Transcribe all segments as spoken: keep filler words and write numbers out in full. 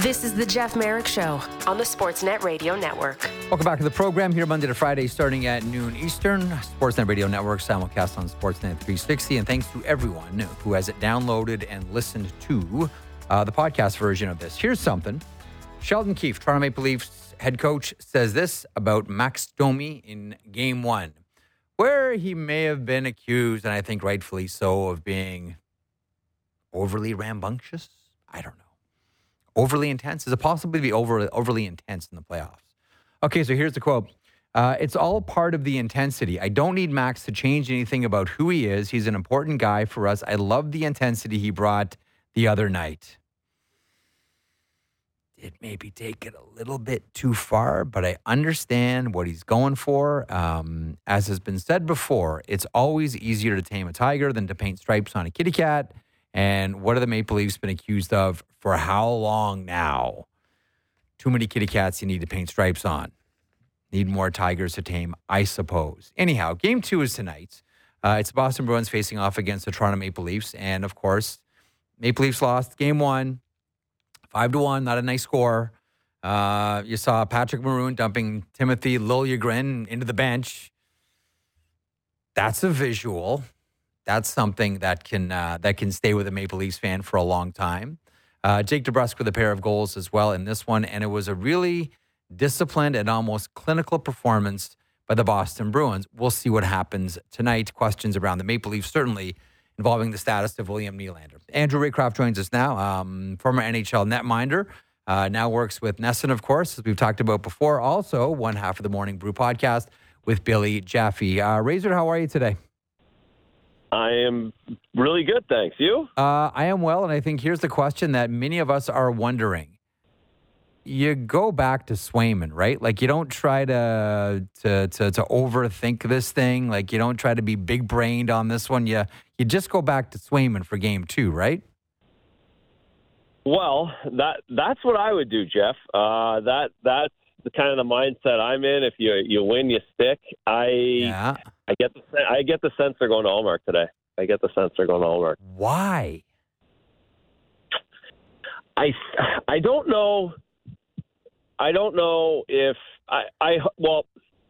This is the Jeff Merrick Show on the Sportsnet Radio Network. Welcome back to the program here Monday to Friday starting at noon Eastern. Sportsnet Radio Network simulcast on Sportsnet three sixty. And thanks to everyone who has it downloaded and listened to uh, the podcast version of this. Here's something. Sheldon Keefe, Toronto Maple Leafs head coach, says this about Max Domi in game one, where he may have been accused, and I think rightfully so, of being overly rambunctious. I don't know. Overly intense? Is it possible to be over, overly intense in the playoffs? Okay, so here's the quote. Uh, it's all part of the intensity. I don't need Max to change anything about who he is. He's an important guy for us. I love the intensity he brought the other night. It maybe take it a little bit too far, but I understand what he's going for. Um, as has been said before, it's always easier to tame a tiger than to paint stripes on a kitty cat. And what have the Maple Leafs been accused of for how long now? Too many kitty cats you need to paint stripes on. Need more tigers to tame, I suppose. Anyhow, game two is tonight. Uh, it's the Boston Bruins facing off against the Toronto Maple Leafs. And, of course, Maple Leafs lost game one, five to one, not a nice score. Uh, you saw Patrick Maroon dumping Timothy Liljegren into the bench. That's a visual. That's something that can uh, that can stay with a Maple Leafs fan for a long time. Uh, Jake DeBrusk with a pair of goals as well in this one, and it was a really disciplined and almost clinical performance by the Boston Bruins. We'll see what happens tonight. Questions around the Maple Leafs, certainly involving the status of William Nylander. Andrew Raycroft joins us now, um, former N H L netminder, uh, now works with Nesson, of course, as we've talked about before. Also, one half of the Morning Brew podcast with Billy Jaffe. Uh, Razor, how are you today? I am really good, thanks. You? Uh, I am well, and I think here's the question that many of us are wondering. You go back to Swayman, right? Like, you don't try to to to, to overthink this thing. Like, you don't try to be big-brained on this one. You, you just go back to Swayman for game two, right? Well, that that's what I would do, Jeff. Uh, that that's the kind of the mindset I'm in. If you you win, you stick. I yeah. I get the I get the sense they're going to Allmark today. I get the sense they're going to Allmark. Why? I I don't know. I don't know if I I well.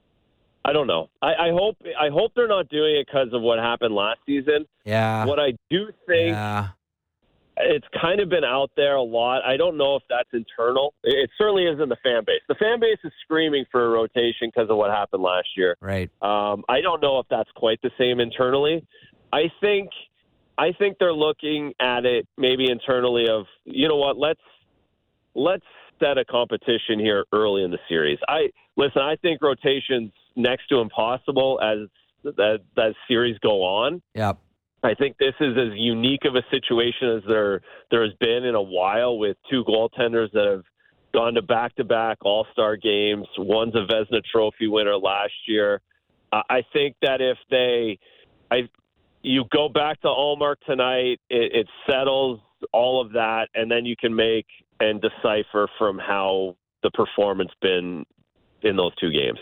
I don't know. I, I hope I hope they're not doing it because of what happened last season. Yeah. What I do think. Yeah. It's kind of been out there a lot. I don't know if that's internal. It certainly isn't the fan base. The fan base is screaming for a rotation because of what happened last year. Right. Um, I don't know if that's quite the same internally. I think, I think they're looking at it maybe internally of, you know what, let's let's set a competition here early in the series. I listen. I think rotations next to impossible as as, as series go on. Yep. I think this is as unique of a situation as there there has been in a while with two goaltenders that have gone to back-to-back All-Star games. One's a Vezina Trophy winner last year. Uh, I think that if they, I, you go back to Allmark tonight, it, it settles all of that, and then you can make and decipher from how the performance been in those two games.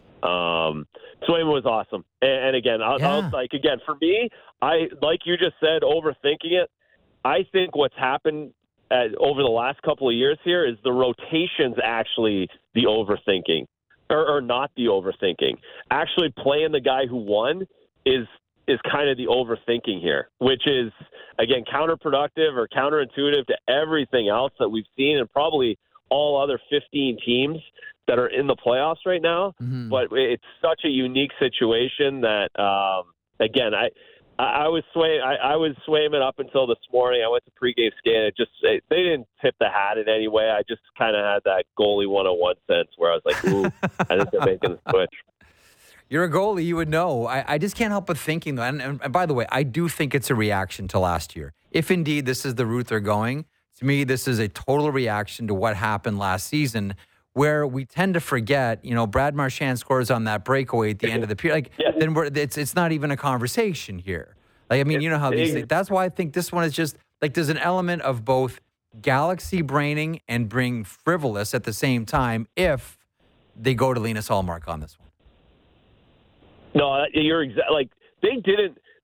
Um, Swayman was awesome, and, and again, I'll, yeah. I'll, like again for me, I like you just said, overthinking it. I think what's happened at, over the last couple of years here is the rotations actually the overthinking, or, or not the overthinking. Actually, playing the guy who won is is kind of the overthinking here, which is again counterproductive or counterintuitive to everything else that we've seen, and probably all other fifteen teams that are in the playoffs right now. Mm-hmm. But it's such a unique situation that, um, again, I, I, I was sway, I, I was Swayman up until this morning. I went to pregame scan. It just it, they didn't tip the hat in any way. I just kind of had that goalie one oh one sense where I was like, ooh, I think they're making the switch. You're a goalie, you would know. I, I just can't help but thinking, though, and, and by the way, I do think it's a reaction to last year. If indeed this is the route they're going, to me, this is a total reaction to what happened last season, where we tend to forget, you know, Brad Marchand scores on that breakaway at the end of the period. Like, yeah. then we're, it's it's not even a conversation here. Like, I mean, you know how these things, that's why I think this one is just, like, there's an element of both galaxy braining and being frivolous at the same time if they go to Linus Allmark on this one. No, you're exactly like they didn't.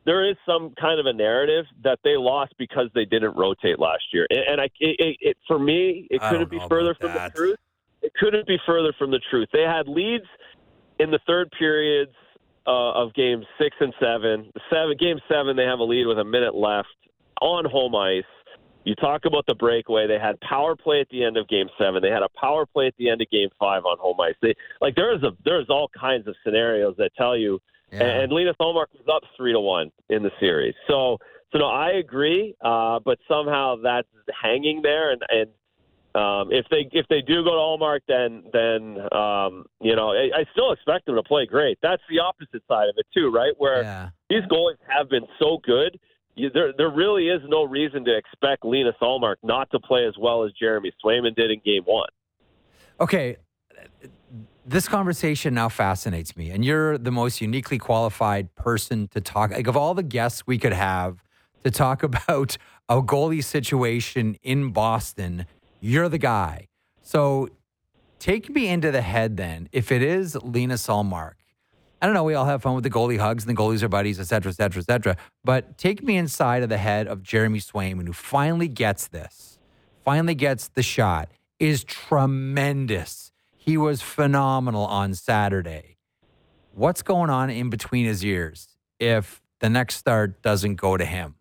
there is some kind of a narrative that they lost because they didn't rotate last year. And, and I, it, it, for me, it I couldn't be further from that. the truth. It couldn't be further from the truth. They had leads in the third periods uh, of games six and seven. Seven game seven, they have a lead with a minute left on home ice. You talk about the breakaway. They had power play at the end of game seven. They had a power play at the end of game five on home ice. They, like there's a there's all kinds of scenarios that tell you. Yeah. And Linus Ullmark was up three to one in the series. So so no, I agree. Uh, but somehow that's hanging there. And, and um, if they if they do go to Ullmark, then then um, you know I, I still expect them to play great. That's the opposite side of it too, right? Where yeah. these goalies have been so good. You, there, there really is no reason to expect Linus Ullmark not to play as well as Jeremy Swayman did in Game One. Okay, this conversation now fascinates me, and you're the most uniquely qualified person to talk. Like of all the guests we could have to talk about a goalie situation in Boston, you're the guy. So take me into the head then. If it is Linus Ullmark. I don't know, we all have fun with the goalie hugs and the goalies are buddies, et cetera, et cetera, et cetera. But take me inside of the head of Jeremy Swayman, who finally gets this, finally gets the shot, is tremendous. He was phenomenal on Saturday. What's going on in between his ears if the next start doesn't go to him?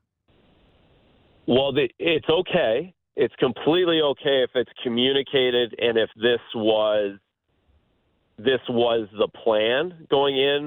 Well, the, it's okay. It's completely okay if it's communicated and if this was this was the plan going in,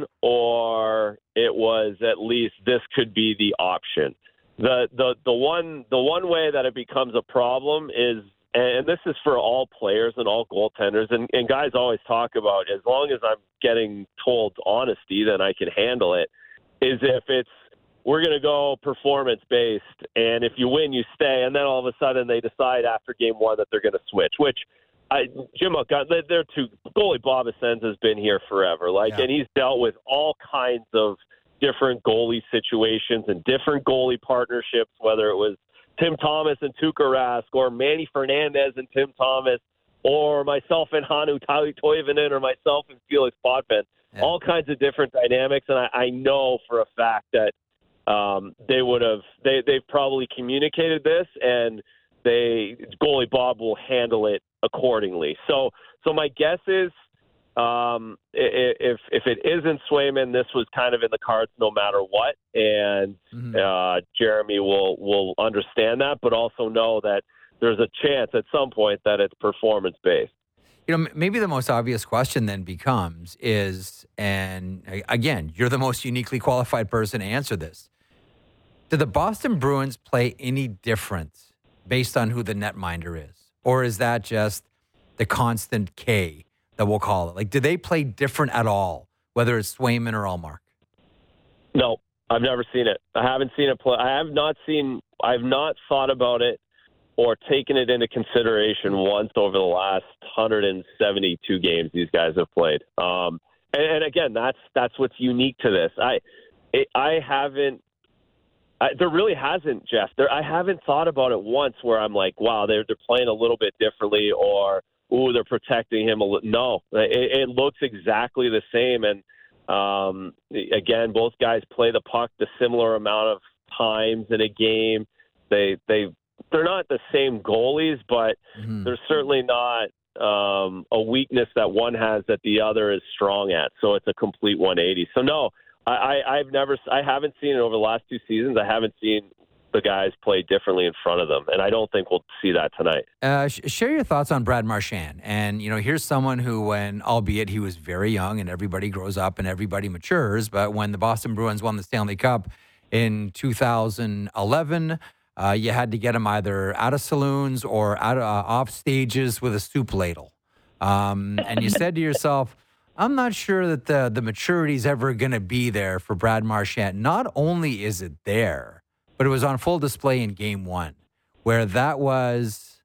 or it was at least this could be the option. The the the one the one way that it becomes a problem is, and this is for all players and all goaltenders, and, and guys always talk about, as long as I'm getting told honesty, then I can handle it, is if it's, we're going to go performance-based, and if you win, you stay, and then all of a sudden they decide after game one that they're going to switch, which I, Jim Montgomery, they're two, goalie Bob Ascens has been here forever, like, yeah. And he's dealt with all kinds of different goalie situations and different goalie partnerships, whether it was Tim Thomas and Tuukka Rask, or Manny Fernandez and Tim Thomas, or myself and Hannu Toivonen, or myself and Felix Potvin. Yeah. All kinds of different dynamics, and I, I know for a fact that um, they would have they they've probably communicated this, and they goalie Bob will handle it accordingly. So, so my guess is, um, if if it isn't Swayman, this was kind of in the cards no matter what, and mm-hmm. uh, Jeremy will will understand that, but also know that there's a chance at some point that it's performance based. You know, maybe the most obvious question then becomes is, and again, you're the most uniquely qualified person to answer this. Do the Boston Bruins play any different based on who the netminder is? Or is that just the constant K that we'll call it? Like, do they play different at all, whether it's Swayman or Ullmark? No, I've never seen it. I haven't seen it play. I have not seen, I've not thought about it or taken it into consideration once over the last one hundred seventy-two games these guys have played. Um, and, and again, that's that's what's unique to this. I it, I haven't. I, there really hasn't, Jeff. There, I haven't thought about it once where I'm like, wow, they're they're playing a little bit differently, or ooh, they're protecting him a little. No, it, it looks exactly the same. And um, again, both guys play the puck the similar amount of times in a game. They they they're not the same goalies, but mm-hmm. they're certainly not um, a weakness that one has that the other is strong at. So it's a complete one eighty. So no. I, I've never, I haven't seen it over the last two seasons. I haven't seen the guys play differently in front of them, and I don't think we'll see that tonight. Uh, sh- share your thoughts on Brad Marchand. And, you know, here's someone who, when, albeit he was very young and everybody grows up and everybody matures, but when the Boston Bruins won the Stanley Cup in two thousand eleven, uh, you had to get him either out of saloons or out of, uh, off stages with a soup ladle. Um, and you said to yourself, I'm not sure that the, the maturity is ever going to be there for Brad Marchand. Not only is it there, but it was on full display in game one, where that was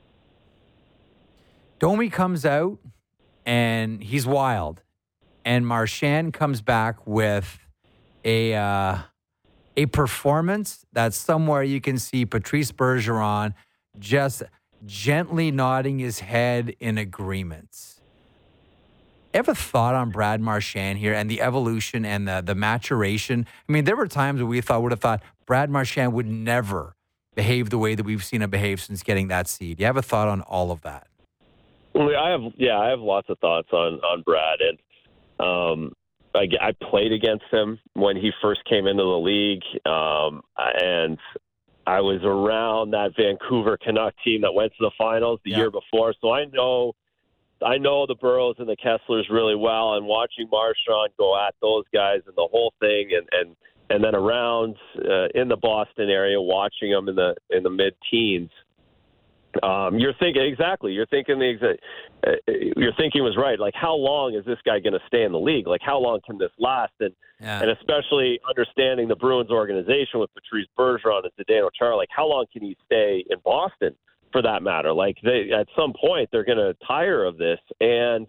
Domi comes out and he's wild, and Marchand comes back with a uh, a performance that's somewhere you can see Patrice Bergeron just gently nodding his head in agreement. Ever thought on Brad Marchand here and the evolution and the, the maturation? I mean, there were times where we thought would have thought Brad Marchand would never behave the way that we've seen him behave since getting that seed. You have a thought on all of that? Well, I have, yeah, I have lots of thoughts on, on Brad. And um, I, I played against him when he first came into the league. Um, and I was around that Vancouver Canuck team that went to the finals the yeah. year before. So I know, I know the Burrows and the Kesslers really well, and watching Marchand go at those guys and the whole thing, and, and, and then around uh, in the Boston area, watching them in the in the mid-teens, um, you're thinking exactly. You're thinking the exact. Uh, your thinking was right. Like, how long is this guy going to stay in the league? Like, how long can this last? And yeah. and especially understanding the Bruins organization with Patrice Bergeron and Zdeno Chara, like, how long can he stay in Boston? For that matter, like they at some point they're going to tire of this, and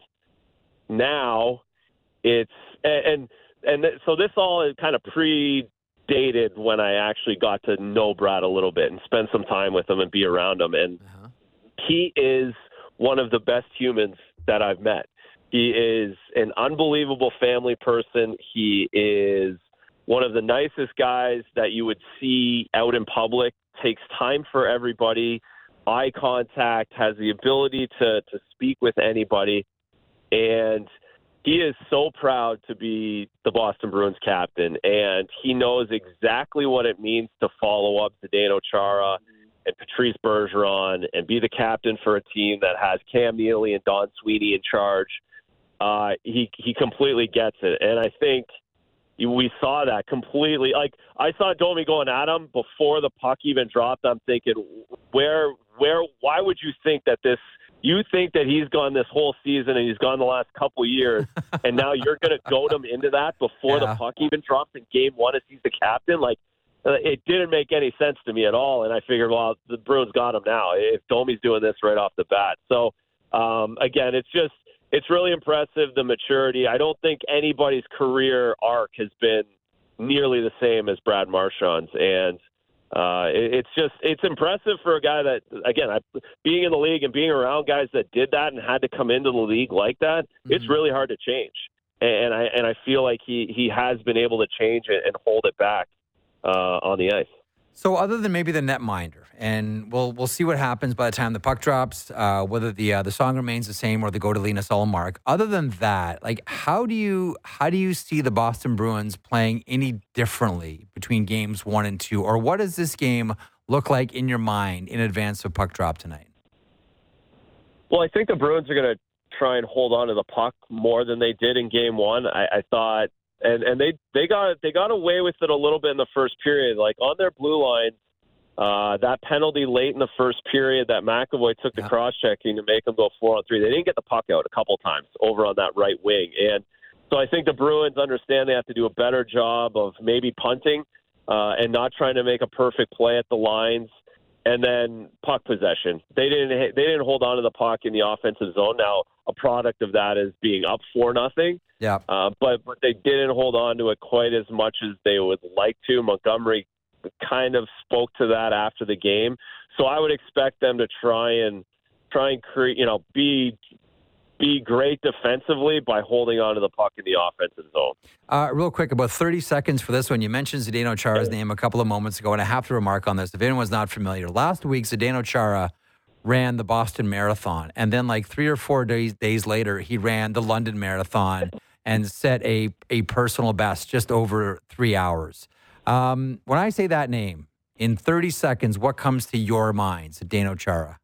now it's and and so this all is kind of predated when I actually got to know Brad a little bit and spend some time with him and be around him, and uh-huh. he is one of the best humans that I've met. He is an unbelievable family person. He is one of the nicest guys that you would see out in public. Takes time for everybody. Eye contact, has the ability to, to speak with anybody, and he is so proud to be the Boston Bruins captain, and he knows exactly what it means to follow up Zdeno Chara and Patrice Bergeron and be the captain for a team that has Cam Neely and Don Sweeney in charge. Uh, he he completely gets it, and I think we saw that completely. Like, I saw Domi going at him before the puck even dropped. I'm thinking, where, where, why would you think that this, you think that he's gone this whole season and he's gone the last couple years, and now you're going to goad him into that before yeah. the puck even drops in game one as he's the captain? Like, uh, it didn't make any sense to me at all. And I figured, well, the Bruins got him now if Domi's doing this right off the bat. So, um, again, it's just, it's really impressive, the maturity. I don't think anybody's career arc has been nearly the same as Brad Marchand's. And uh, it, it's just, it's impressive for a guy that, again, I, being in the league and being around guys that did that and had to come into the league like that, mm-hmm. it's really hard to change. And I and I feel like he, he has been able to change it and hold it back uh, on the ice. So other than maybe the netminder, and we'll we'll see what happens by the time the puck drops, uh, whether the uh, the song remains the same or they go to Linus Ullmark. Other than that, like how do you how do you see the Boston Bruins playing any differently between games one and two, or what does this game look like in your mind in advance of puck drop tonight? Well, I think the Bruins are going to try and hold on to the puck more than they did in game one. I, I thought. And and they, they got they got away with it a little bit in the first period. Like on their blue line, uh, that penalty late in the first period that McAvoy took the yeah. cross-checking to make them go four on three. They didn't get the puck out a couple times over on that right wing. And so I think the Bruins understand they have to do a better job of maybe punting uh, and not trying to make a perfect play at the lines. And then puck possession. They didn't they didn't hold on to the puck in the offensive zone. Now, a product of that is being up four nothing. Yeah. Uh, but but they didn't hold on to it quite as much as they would like to. Montgomery kind of spoke to that after the game. So I would expect them to try and try and create, you know, be be great defensively by holding on to the puck in the offensive zone. Uh, real quick, about thirty seconds for this one. You mentioned Zdeno Chara's name a couple of moments ago, and I have to remark on this. If anyone's not familiar, last week Zdeno Chara ran the Boston Marathon, and then like three or four days days later, he ran the London Marathon and set a, a personal best just over three hours. Um, when I say that name, in thirty seconds, what comes to your mind, Zdeno Chara?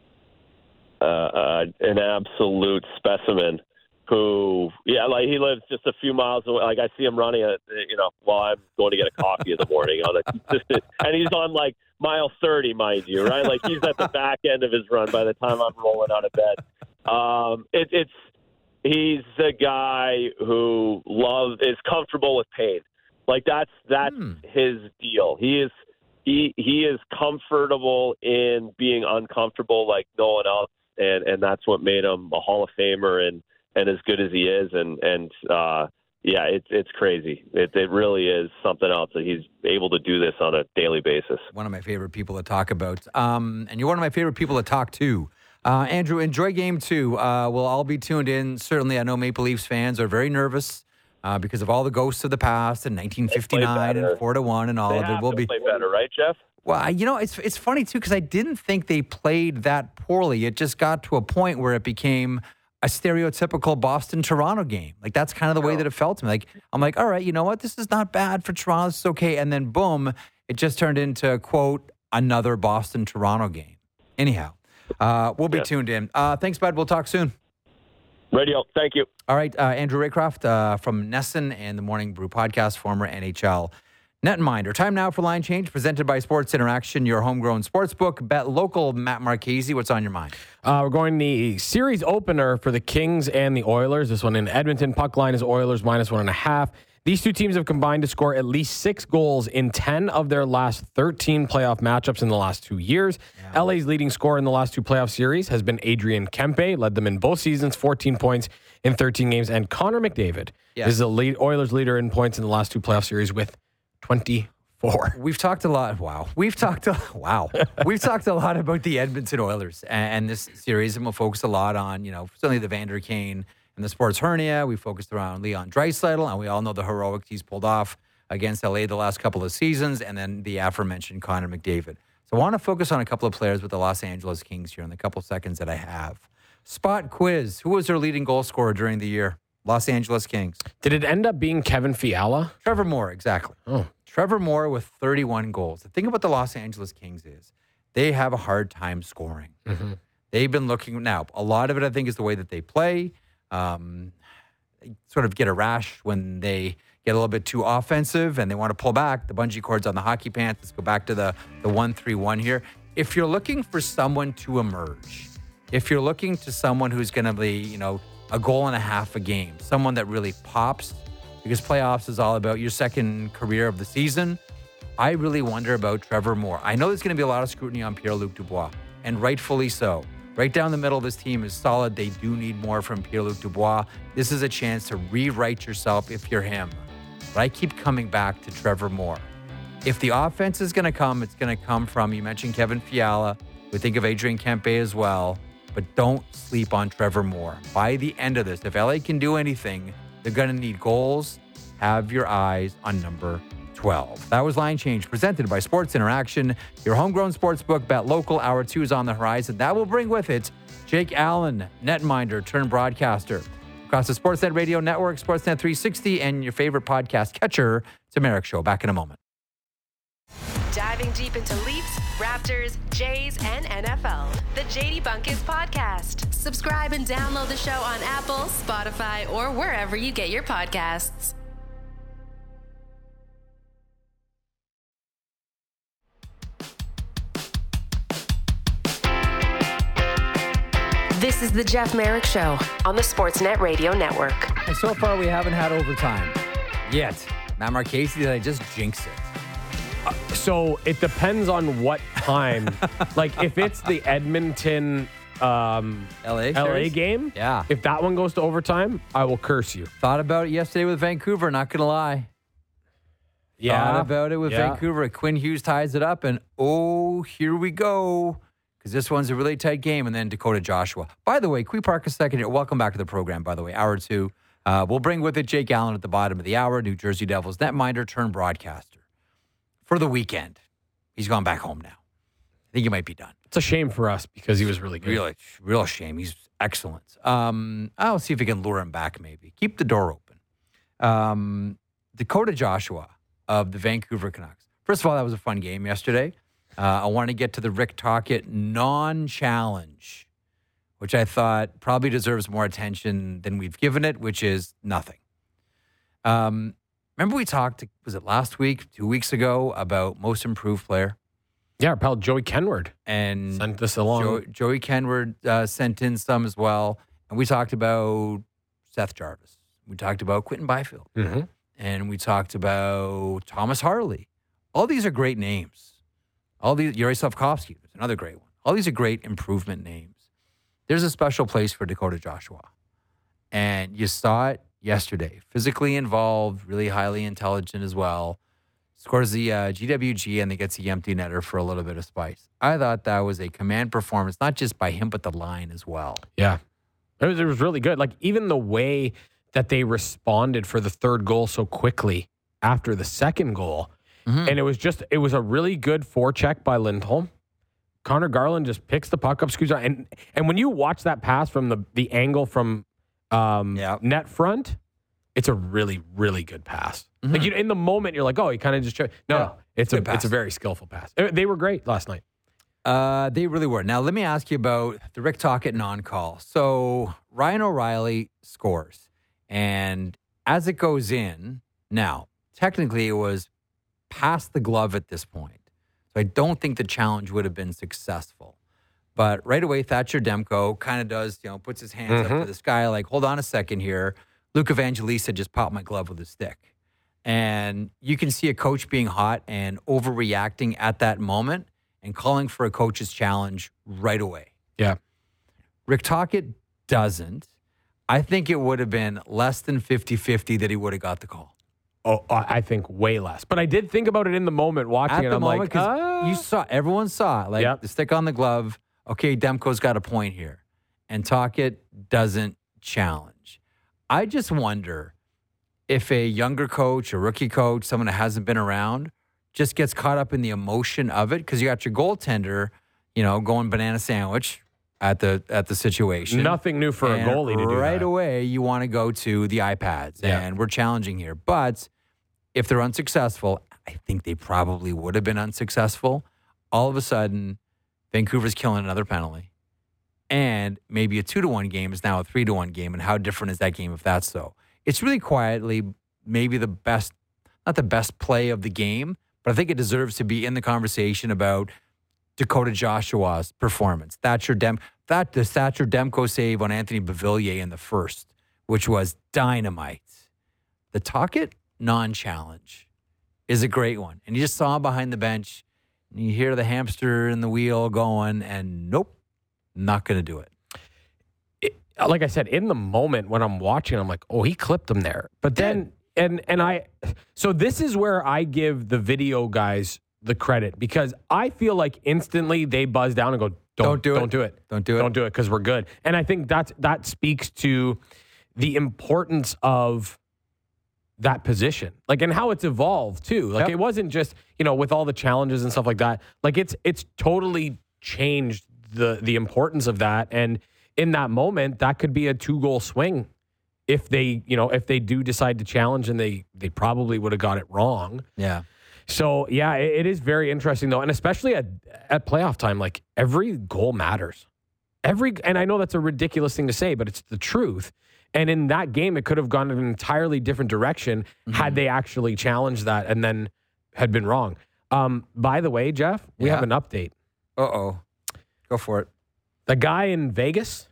Uh, uh, an absolute specimen who, yeah, like he lives just a few miles away. Like I see him running, a, you know, while I'm going to get a coffee in the morning on a consistent, and he's on like mile thirty, mind you, right? Like he's at the back end of his run by the time I'm rolling out of bed. Um, it, it's, He's a guy who loves is comfortable with pain. Like that's that's hmm. his deal. He is he he is comfortable in being uncomfortable like no one else, and, and that's what made him a Hall of Famer and, and as good as he is. And and uh, yeah, it's it's crazy. It it really is something else that he's able to do this on a daily basis. One of my favorite people to talk about, um, and you're one of my favorite people to talk to. Uh, Andrew, enjoy game two. Uh, we'll all be tuned in. Certainly, I know Maple Leafs fans are very nervous uh, because of all the ghosts of the past and nineteen fifty-nine and four to one and all they of have it. We'll to be play better, right, Jeff? Well, you know, it's it's funny too because I didn't think they played that poorly. It just got to a point where it became a stereotypical Boston-Toronto game. Like that's kind of the way that it felt to me. Like I'm like, all right, you know what? This is not bad for Toronto. This is okay. And then boom, it just turned into quote another Boston-Toronto game. Anyhow. Uh, we'll be yeah. tuned in. Uh, thanks, bud. We'll talk soon. Radio. Thank you. All right. Uh, Andrew Raycroft uh, from Nesson and the Morning Brew podcast, former N H L netminder. Time now for Line Change, presented by Sports Interaction, your homegrown sports book. Bet local. Matt Marchese, what's on your mind? Uh, we're going the series opener for the Kings and the Oilers. This one in Edmonton. Puck line is Oilers minus one and a half. These two teams have combined to score at least six goals in ten of their last thirteen playoff matchups in the last two years. Yeah. L A's leading scorer in the last two playoff series has been Adrian Kempe, led them in both seasons, fourteen points in thirteen games. And Connor McDavid yes. is the lead, Oilers leader in points in the last two playoff series with twenty-four. We've talked a lot. Wow. We've talked a, wow. We've talked a lot about the Edmonton Oilers and, and this series, and we'll focus a lot on, you know, certainly the Vander Kane and the sports hernia. We focused around Leon Draisaitl, and we all know the heroics he's pulled off against L A the last couple of seasons, and then the aforementioned Connor McDavid. So I want to focus on a couple of players with the Los Angeles Kings here in the couple seconds that I have. Spot quiz. Who was their leading goal scorer during the year? Los Angeles Kings. Did it end up being Kevin Fiala? Trevor Moore, exactly. Oh. Trevor Moore with thirty-one goals. The thing about the Los Angeles Kings is they have a hard time scoring. Mm-hmm. They've been looking, now, a lot of it I think is the way that they play. Um, they sort of get a rash when they get a little bit too offensive and they want to pull back. The bungee cords on the hockey pants. Let's go back to the, the one three one here. If you're looking for someone to emerge, if you're looking to someone who's going to be, you know, a goal and a half a game, someone that really pops, because playoffs is all about your second career of the season, I really wonder about Trevor Moore. I know there's going to be a lot of scrutiny on Pierre-Luc Dubois, and rightfully so. Right down the middle of this team is solid. They do need more from Pierre-Luc Dubois. This is a chance to rewrite yourself if you're him. But I keep coming back to Trevor Moore. If the offense is going to come, it's going to come from, you mentioned Kevin Fiala. We think of Adrian Kempe as well. But don't sleep on Trevor Moore. By the end of this, if L A can do anything, they're going to need goals. Have your eyes on number twelve. That was Line Change, presented by Sports Interaction, your homegrown sports book. Bet local. Hour two is on the horizon. That will bring with it Jake Allen, netminder turned broadcaster. Across the Sportsnet Radio Network, Sportsnet three sixty, and your favorite podcast catcher. It's a Merrick Show. Back in a moment. Diving deep into Leafs, Raptors, Jays, and N F L. The J D Bunkis Podcast. Subscribe and download the show on Apple, Spotify, or wherever you get your podcasts. This is the Jeff Merrick Show on the Sportsnet Radio Network. And so far, we haven't had overtime yet. Matt Marchese, did I just jinx it? Uh, so it depends on what time. Like if it's the Edmonton um, L A L A game, yeah. If that one goes to overtime, I will curse you. Thought about it yesterday with Vancouver, not going to lie. Yeah. Thought about it with yeah. Vancouver. Quinn Hughes ties it up, and oh, here we go. Because this one's a really tight game, and then Dakota Joshua. By the way, can we park a second here? Welcome back to the program, by the way. Hour two. Uh, we'll bring with it Jake Allen at the bottom of the hour, New Jersey Devils netminder turned broadcaster. For the weekend. He's gone back home now. I think he might be done. It's a shame for us because he was really good. Really, real shame. He's excellent. Um, I'll see if we can lure him back maybe. Keep the door open. Um, Dakota Joshua of the Vancouver Canucks. First of all, that was a fun game yesterday. Uh, I want to get to the Rick Tocchet non-challenge, which I thought probably deserves more attention than we've given it, which is nothing. Um, remember we talked, was it last week, two weeks ago, about most improved player? Yeah, our pal Joey Kenward and sent this along. Jo- Joey Kenward uh, sent in some as well. And we talked about Seth Jarvis. We talked about Quentin Byfield. Mm-hmm. And we talked about Thomas Harley. All these are great names. All these, Yuri Slafkovsky is another great one. All these are great improvement names. There's a special place for Dakota Joshua. And you saw it yesterday. Physically involved, really highly intelligent as well. scores the uh, G W G, and they gets the empty netter for a little bit of spice. I thought that was a command performance, not just by him, but the line as well. Yeah. It was, it was really good. Like, even the way that they responded for the third goal so quickly after the second goal. Mm-hmm. And it was just, it was a really good forecheck by Lindholm. Connor Garland just picks the puck up, scoots out. And, and when you watch that pass from the, the angle from um, yeah. net front, it's a really, really good pass. Mm-hmm. Like, you, in the moment, you're like, oh, he kind of just... No, yeah. it's, a, it's a very skillful pass. They were great last night. Uh, they really were. Now, let me ask you about the Rick Tocchet non-call. So, Ryan O'Reilly scores. And as it goes in, now, technically it was past the glove at this point. So I don't think the challenge would have been successful. But right away, Thatcher Demko kind of does, you know, puts his hands mm-hmm. up to the sky like, hold on a second here. Luke Evangelista just popped my glove with a stick. And you can see a coach being hot and overreacting at that moment and calling for a coach's challenge right away. Yeah. Rick Tocchet doesn't. I think it would have been less than fifty-fifty that he would have got the call. Oh, I think way less. But I did think about it in the moment watching At it. the I'm moment, like, ah. you saw, everyone saw it. Like, yep. the stick on the glove. Okay, Demko's got a point here. And Tocchet doesn't challenge. I just wonder if a younger coach, a rookie coach, someone that hasn't been around, just gets caught up in the emotion of it. Because you got your goaltender, you know, going banana sandwich at the at the situation. Nothing new for and a goalie to do right that. away, you want to go to the iPads. Yeah. And we're challenging here. But if they're unsuccessful, I think they probably would have been unsuccessful. All of a sudden, Vancouver's killing another penalty. And maybe a two to one game is now a three to one game. And how different is that game if that's so? It's really quietly maybe the best, not the best play of the game, but I think it deserves to be in the conversation about Dakota Joshua's performance. Thatcher Dem that the Thatcher Demko save on Anthony Beauvillier in the first, which was dynamite. The Tocchet non-challenge is a great one. And you just saw him behind the bench, and you hear the hamster in the wheel going, and nope, not going to do it. it. Like I said, in the moment when I'm watching, I'm like, oh, he clipped him there. But then, and and I, so this is where I give the video guys the credit, because I feel like instantly they buzz down and go, don't, don't do it. Don't do it. Don't do it. Don't do it because we're good. And I think that's, that speaks to the importance of that position, like, and how it's evolved too. Like, yep. It wasn't just, you know, with all the challenges and stuff like that, like it's, it's totally changed the, the importance of that. And in that moment, that could be a two goal swing if they, you know, if they do decide to challenge, and they, they probably would have got it wrong. Yeah. So, yeah, it, it is very interesting, though. And especially at, at playoff time, like, every goal matters. Every, and I know that's a ridiculous thing to say, but it's the truth. And in that game, it could have gone in an entirely different direction mm-hmm. had they actually challenged that and then had been wrong. Um, by the way, Jeff, we yeah. have an update. Uh-oh. Go for it. The guy in Vegas.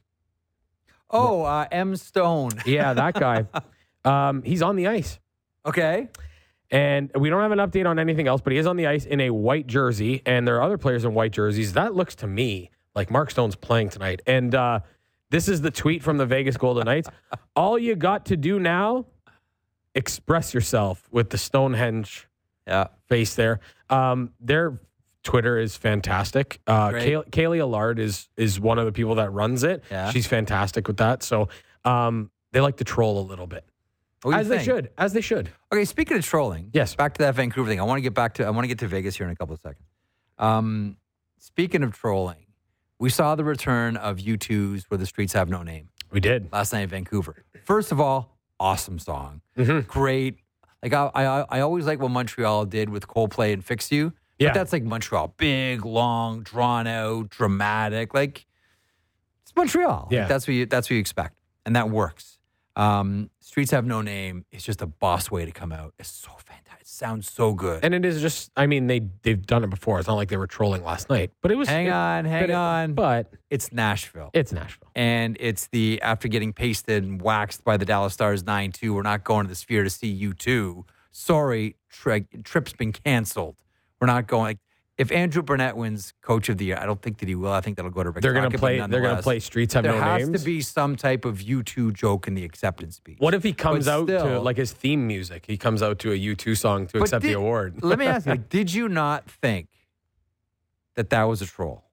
Oh, uh, M. Stone. Yeah, that guy. um, he's on the ice. Okay. And we don't have an update on anything else, but he is on the ice in a white jersey, and there are other players in white jerseys. That looks to me like Mark Stone's playing tonight. And uh, this is the tweet from the Vegas Golden Knights. All you got to do now, express yourself, with the Stonehenge yeah. face there. Um, their Twitter is fantastic. Uh, Kay- Kaylee Allard is is one of the people that runs it. Yeah. She's fantastic with that. So um, they like to troll a little bit. As they should. As they should. Okay, speaking of trolling, yes. back to that Vancouver thing. I want to get back to I want to get to Vegas here in a couple of seconds. Um, speaking of trolling, we saw the return of U two's Where the Streets Have No Name. We did. Last night in Vancouver. First of all, awesome song. Mm-hmm. Great. Like I, I I always like what Montreal did with Coldplay and Fix You. But Yeah. that's like Montreal. Big, long, drawn out, dramatic. Like it's Montreal. Yeah. Like, that's what you that's what you expect. And that works. Um, Streets Have No Name is just a boss way to come out. It's so fantastic. It sounds so good. And it is just, I mean, they, they've done it before. It's not like they were trolling last night. But it was... hang it, on, hang but it, on. But it's Nashville. It's Nashville. And it's the, after getting pasted and waxed by the Dallas Stars nine two, we're not going to the Sphere to see U two. Sorry, tri- trip's been canceled. We're not going. If Andrew Burnett wins Coach of the Year, I don't think that he will. I think that'll go to Rick They're going to Tocchet, play. but They're going to nonetheless, play Streets Have There No has Names. to be some type of U two joke in the acceptance speech. What if he comes But out to still- like his theme music? He comes out to a U two song to But accept did- the award. Let me ask you: like, did you not think that that was a troll?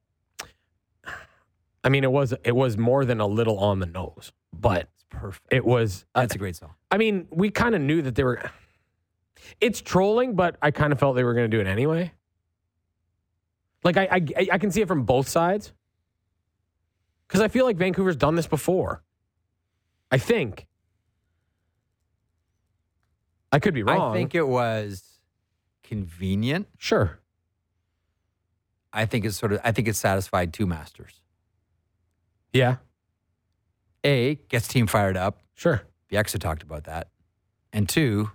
I mean, it was it was more than a little on the nose, but It's perfect. it was. Uh, That's a great song. I mean, we kind of knew that they were. It's trolling, but I kind of felt they were going to do it anyway. Like I, I, I can see it from both sides because I feel like Vancouver's done this before. I think. I could be wrong. I think it was convenient. Sure. I think it's sort of. I think it satisfied two masters. Yeah. A, gets team fired up. Sure. The X had talked about that. And two,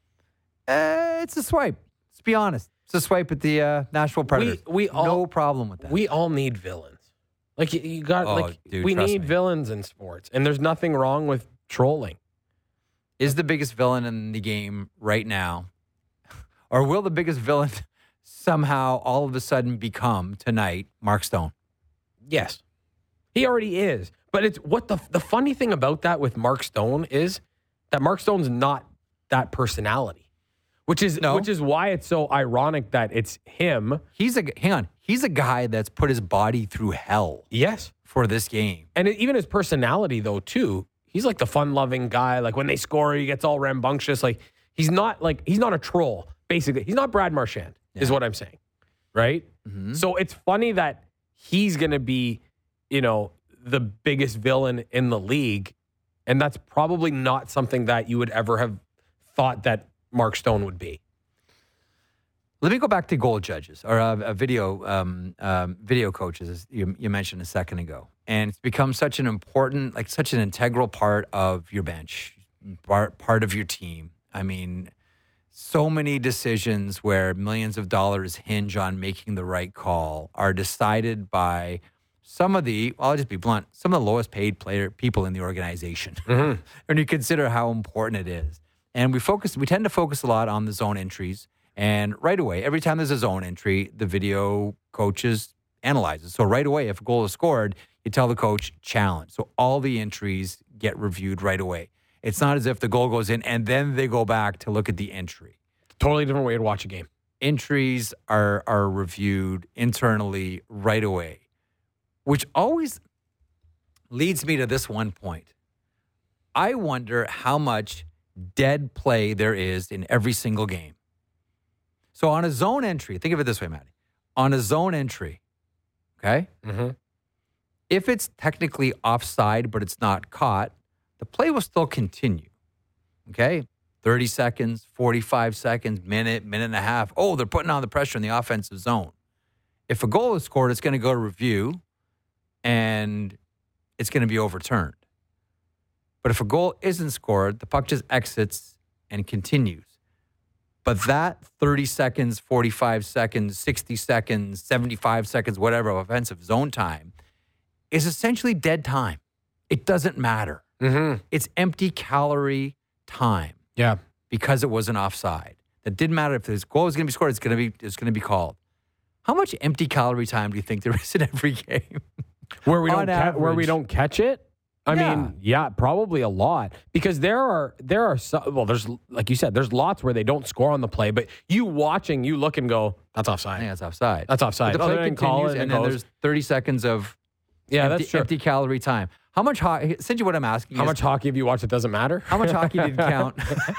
uh, it's a swipe. Let's be honest. It's a swipe at the uh, Nashville Predators. We, we all, no problem with that. We all need villains. Like you, you got Oh, like dude, we trust need me. villains in sports, and there's nothing wrong with trolling. Is the biggest villain in the game right now, or will the biggest villain somehow all of a sudden become tonight Mark Stone? Yes, he already is. But it's what the the funny thing about that with Mark Stone is that Mark Stone's not that personality, which is No. which is why it's so ironic that it's him. He's a hang on. He's a guy that's put his body through hell Yes, for this game. and it, even his personality though too. He's like the fun-loving guy. Like when they score, he gets all rambunctious. Like he's not like he's not a troll. Basically, he's not Brad Marchand. Is Yeah. what I'm saying, right? Mhm. So it's funny that he's going to be, you know, the biggest villain in the league, and that's probably not something that you would ever have thought that Mark Stone would be. Let me go back to goal judges or uh, uh, video um, um, video coaches, as you, you mentioned a second ago, and it's become such an important, like such an integral part of your bench, part part of your team. I mean, so many decisions where millions of dollars hinge on making the right call are decided by some of the, well, I'll just be blunt, some of the lowest paid player people in the organization. Mm-hmm. When you consider how important it is. And we focus, we tend to focus a lot on the zone entries. And right away, every time there's a zone entry, the video coaches analyze it. So right away, if a goal is scored, you tell the coach, challenge. So all the entries get reviewed right away. It's not as if the goal goes in and then they go back to look at the entry. Totally different way to watch a game. Entries are are reviewed internally right away, which always leads me to this one point. I wonder how much dead play there is in every single game. So on a zone entry, think of it this way, Matty. On a zone entry, okay? Mm-hmm. If it's technically offside, but it's not caught, the play will still continue, okay? thirty seconds, forty-five seconds, minute, minute and a half. Oh, they're putting on the pressure in the offensive zone. If a goal is scored, it's going to go to review, and it's going to be overturned. But if a goal isn't scored, the puck just exits and continues. But that thirty seconds, forty-five seconds, sixty seconds, seventy-five seconds, whatever, of offensive zone time is essentially dead time. It doesn't matter. Mm-hmm. It's empty calorie time Yeah. because it wasn't offside. It didn't matter if this goal was going to be scored, it's going to be it's going to be called. How much empty calorie time do you think there is in every game? Where we On don't ca- where we average. don't catch it. I Yeah. mean, yeah, probably a lot because there are there are some, well, there's like you said, there's lots where they don't score on the play, but you watching, you look and go, that's I offside. think that's offside. That's offside. But the Oh, play they didn't call continues, it, and it then goes. there's thirty seconds of Yeah, empty, that's true. empty calorie time. How much hockey? Essentially, what I'm asking How is much hockey have you watched? It doesn't matter. how much hockey did count?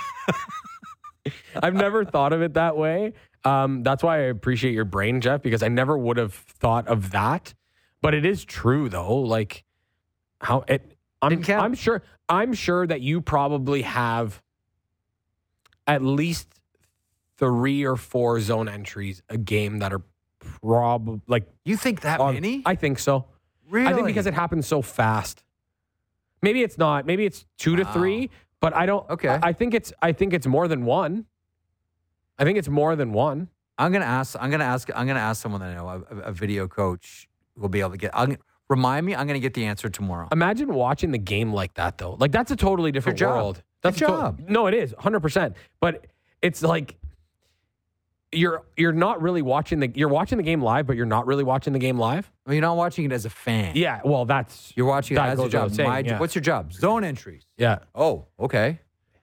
I've never thought of it that way. Um, that's why I appreciate your brain, Jeff, because I never would have thought of that. But it is true, though. Like how it. I'm, Didn't count. I'm sure. I'm sure that you probably have at least three or four zone entries a game that are probably like You think that on- many? I think so. really? I think because it happens so fast. Maybe it's not. Maybe it's two to Wow. three. But I don't. Okay. I, I think it's. I think it's more than one. I think it's more than one. I'm gonna ask. I'm gonna ask. I'm gonna ask someone that I know, a, a video coach, who will be able to get. I'm, remind me. I'm gonna get the answer tomorrow. Imagine watching the game like that, though. Like that's a totally different Good job. world. Good That's a to- job. no, it is one hundred percent. But it's like you're you're not really watching the you're watching the game live, but you're not really watching the game live. Well, you're not watching it as a fan. Yeah, well, that's You're watching it that as a goes job. without saying, My- yeah. What's your job? Zone entries. yeah. Oh, okay.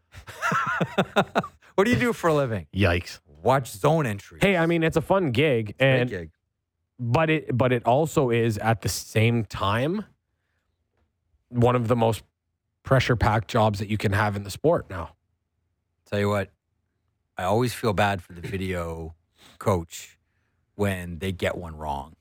What do you do for a living? Yikes. Watch zone entries. Hey, I mean, it's a fun gig, Great and gig. but it but it also is at the same time one of the most pressure packed jobs that you can have in the sport now. Tell you what, I always feel bad for the video coach when they get one wrong.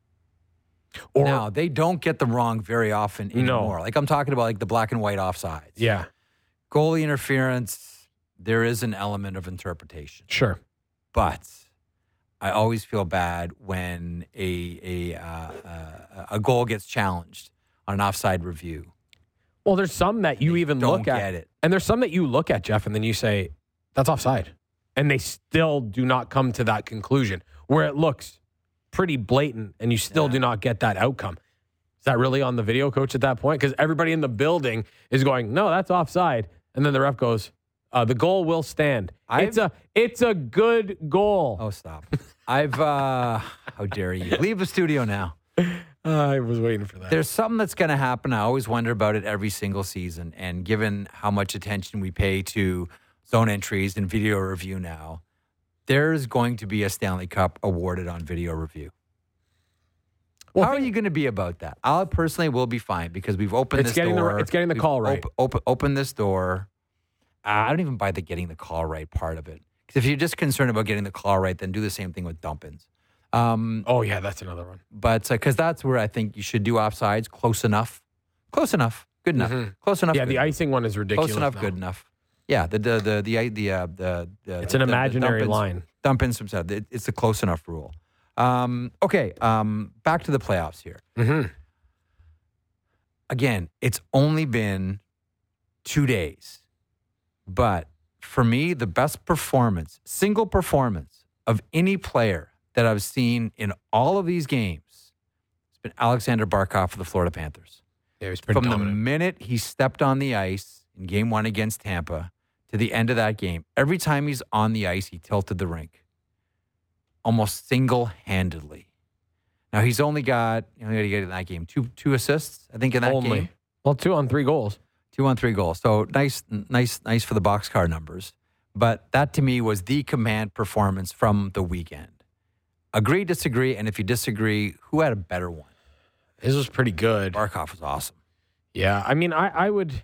Or Now, they don't get them wrong very often No. anymore. Like I'm talking about like the black and white offsides. yeah, Goalie interference, there is an element of interpretation. sure. But I always feel bad when a a uh, uh, a goal gets challenged on an offside review. Well, there's some that you They even don't look at, get it. and there's some that you look at, Jeff, and then you say that's offside, and they still do not come to that conclusion where it looks pretty blatant, and you still Yeah. do not get that outcome. Is that really on the video coach at that point? Because everybody in the building is going, no, that's offside, and then the ref goes, uh, the goal will stand. I've- It's a it's a good goal. Oh, stop! I've uh, how dare you leave the studio now? I was waiting for that. There's something that's going to happen. I always wonder about it every single season. And given how much attention we pay to zone entries and video review now, there's going to be a Stanley Cup awarded on video review. Well, how are think- you going to be about that? I personally will be fine because we've opened It's this getting the- door. it's getting the We've call right. Op- open, open this door. Uh, I don't even buy the getting the call right part of it. Because if you're just concerned about getting the call right, then do the same thing with dump-ins. Um, Oh, yeah, that's another one. but because that's where I think you should do offsides close enough, close enough, good enough, Mhm. close enough. Yeah, good the enough. icing one is ridiculous. Close enough, now. good enough. Yeah, the the the the the uh, the, the It's an the- the imaginary dump-ins- line. Dump ins from set. It- It's a close enough rule. Um, okay, um, back to the playoffs here. Mm-hmm. Again, it's only been two days, but for me, the best performance, single performance of any player that I've seen in all of these games has been Alexander Barkov for the Florida Panthers. Yeah, it was pretty From dominant. the minute he stepped on the ice in game one against Tampa to the end of that game, every time he's on the ice, he tilted the rink almost single-handedly. Now, he's only got, you know, he got in that game, two two assists, I think, in that Only. game. Well, two on three goals. Two on three goals. So nice, nice, nice for the boxcar numbers. But that to me was the command performance from the weekend. Agree, disagree, and if you disagree, who had a better one? His was pretty good. Barkov was awesome. Yeah, I mean, I, I would.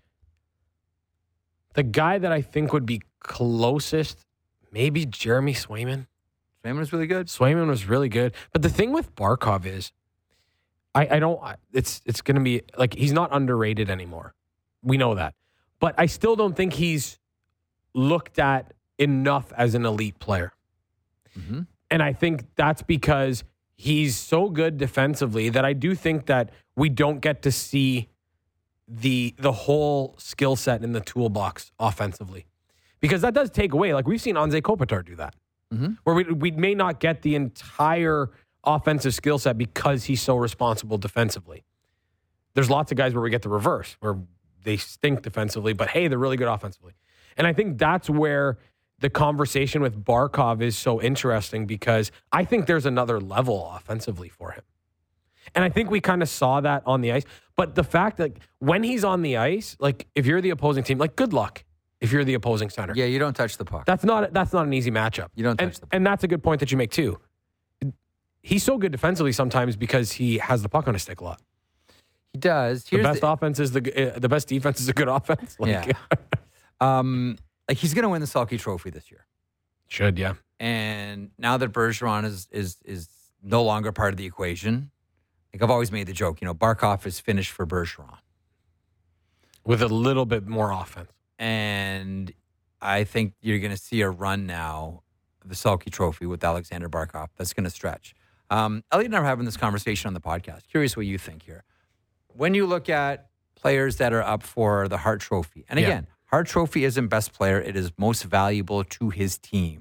The guy that I think would be closest, maybe Jeremy Swayman. Swayman was really good. Swayman was really good, but the thing with Barkov is, I, I don't. It's it's going to be like he's not underrated anymore. We know that, but I still don't think he's looked at enough as an elite player. Mm-hmm. And I think that's because he's so good defensively that I do think that we don't get to see the the whole skill set in the toolbox offensively. Because that does take away. Like we've seen Anze Kopitar do that. Mm-hmm. Where we we may not get the entire offensive skill set because he's so responsible defensively. There's lots of guys where we get the reverse, where they stink defensively, but hey, they're really good offensively. And I think that's where the conversation with Barkov is so interesting because I think there's another level offensively for him. And I think we kind of saw that on the ice. But the fact that when he's on the ice, like if you're the opposing team, like good luck if you're the opposing center. Yeah, you don't touch the puck. That's not that's not an easy matchup. You don't and, touch the puck. And that's a good point that you make too. He's so good defensively sometimes because he has the puck on his stick a lot. He does. The Here's best offense is the uh, the best defense is a good offense. Like, Yeah. Um, like he's going to win the Selke Trophy this year. should yeah. And now that Bergeron is is is no longer part of the equation, like I've always made the joke, you know, Barkov is finished for Bergeron. With a little bit more offense. And I think you're going to see a run now of the Selke Trophy with Alexander Barkov. That's going to stretch. Um, Elliot and I were having this conversation on the podcast. Curious what you think here. When you look at players that are up for the Hart Trophy, and Yeah. again, Hart Trophy isn't best player. It is most valuable to his team.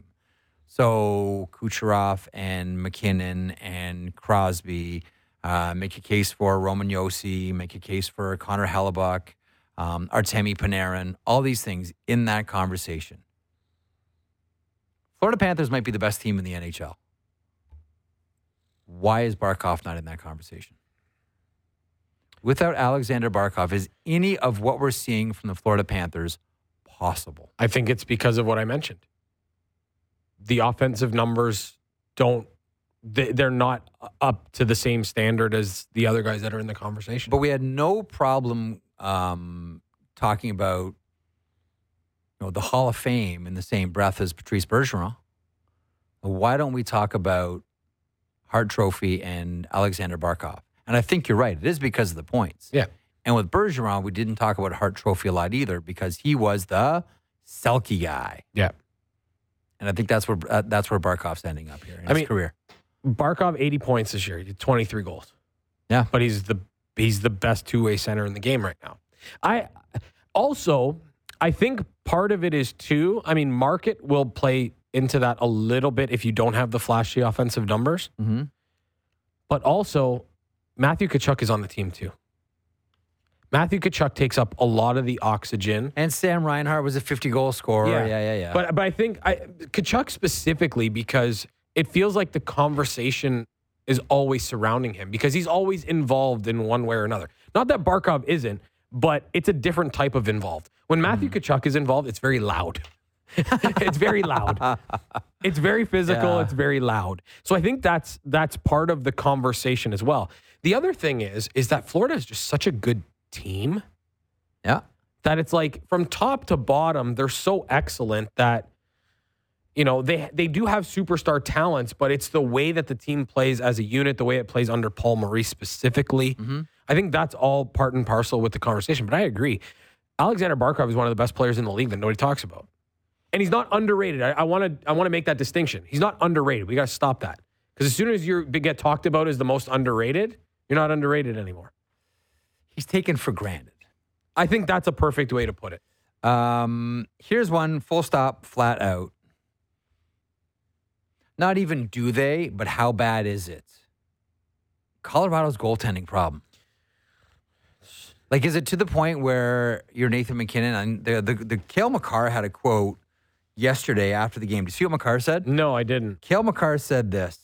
So Kucherov and McKinnon and Crosby, uh, make a case for Roman Josi, make a case for Connor Hellebuck, um, Artemi Panarin, all these things in that conversation. Florida Panthers might be the best team in the N H L. Why is Barkov not in that conversation? Without Alexander Barkov, is any of what we're seeing from the Florida Panthers possible? I think it's because of what I mentioned. The offensive numbers don't, they're not up to the same standard as the other guys that are in the conversation. But we had no problem um, talking about you know, the Hall of Fame in the same breath as Patrice Bergeron. Why don't we talk about Hart Trophy and Alexander Barkov? And I think you're right. It is because of the points. Yeah. And with Bergeron, we didn't talk about Hart Trophy a lot either because he was the Selke guy. Yeah. And I think that's where uh, that's where Barkov's ending up here in I his mean, career. Barkov, eighty points this year. He did twenty-three goals. Yeah. But he's the he's the best two-way center in the game right now. I also, I think part of it is too, I mean, market will play into that a little bit if you don't have the flashy offensive numbers. Mm-hmm. But also, Matthew Tkachuk is on the team too. Matthew Tkachuk takes up a lot of the oxygen. And Sam Reinhart was a fifty-goal scorer. Yeah, yeah, yeah. yeah. But but I think I, Tkachuk specifically because it feels like the conversation is always surrounding him because he's always involved in one way or another. Not that Barkov isn't, but it's a different type of involved. When Matthew mm. Tkachuk is involved, it's very loud. It's very loud. It's very physical. Yeah. It's very loud. So I think that's that's part of the conversation as well. The other thing is is that Florida is just such a good team. Yeah. That it's like from top to bottom, they're so excellent that, you know, they they do have superstar talents, but it's the way that the team plays as a unit, the way it plays under Paul Maurice specifically. Mm-hmm. I think that's all part and parcel with the conversation. But I agree. Alexander Barkov is one of the best players in the league that nobody talks about. And he's not underrated. I want to I want to make that distinction. He's not underrated. We got to stop that. Because as soon as you get talked about as the most underrated, you're not underrated anymore. He's taken for granted. I think that's a perfect way to put it. Um, here's one, full stop, flat out. Not even do they, but how bad is it? Colorado's goaltending problem. Like, is it to the point where you're Nathan McKinnon? And the, the, the Cale Makar had a quote yesterday after the game. Did you see what Makar said? No, I didn't. Cale Makar said this.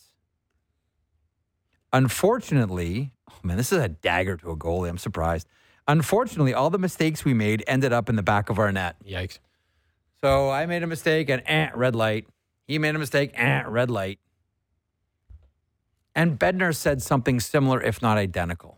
Unfortunately, oh man, this is a dagger to a goalie. I'm surprised. Unfortunately, all the mistakes we made ended up in the back of our net. Yikes. So I made a mistake and eh, red light. He made a mistake, eh, red light. And Bednar said something similar, if not identical.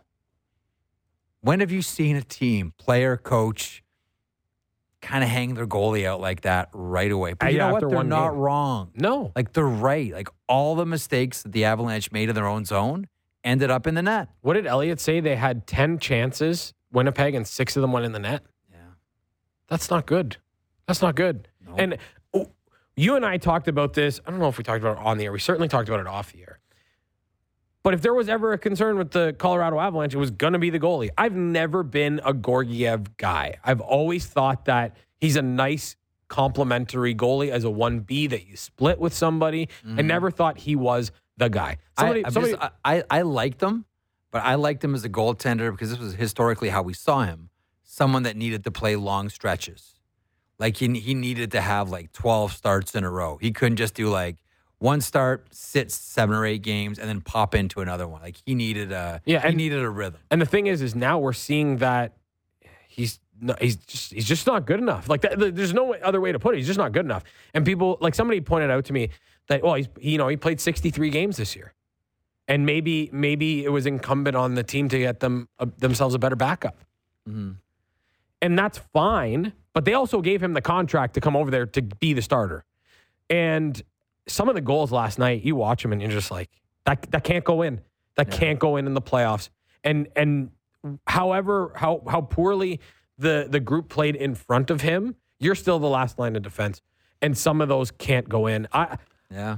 When have you seen a team, player, coach, kind of hang their goalie out like that right away? But you Yeah, know what? after They're one not game. wrong. No. Like, they're right. Like, all the mistakes that the Avalanche made in their own zone ended up in the net. What did Elliott say? They had ten chances, Winnipeg, and six of them went in the net. Yeah. That's not good. That's not good. No. And oh, you and I talked about this. I don't know if we talked about it on the air. We certainly talked about it off the air. But if there was ever a concern with the Colorado Avalanche, it was going to be the goalie. I've never been a Georgiev guy. I've always thought that he's a nice complimentary goalie as a one B that you split with somebody. Mm-hmm. I never thought he was the guy. Somebody, I, somebody, just, I, I liked him, but I liked him as a goaltender because this was historically how we saw him. Someone that needed to play long stretches. Like he, he needed to have like twelve starts in a row. He couldn't just do like one start, sit seven or eight games, and then pop into another one. Like he needed a yeah, he and, needed a rhythm. And the thing is, is now we're seeing that he's no, he's just he's just not good enough. Like that, there's no other way to put it. He's just not good enough. And people like somebody pointed out to me that well, he's you know he played sixty-three games this year, and maybe maybe it was incumbent on the team to get them uh, themselves a better backup. Mm-hmm. And that's fine, but they also gave him the contract to come over there to be the starter. And some of the goals last night, you watch them and you're just like, that that can't go in. That yeah. can't go in in the playoffs. And and however how how poorly the the group played in front of him, you're still the last line of defense. And some of those can't go in. I yeah.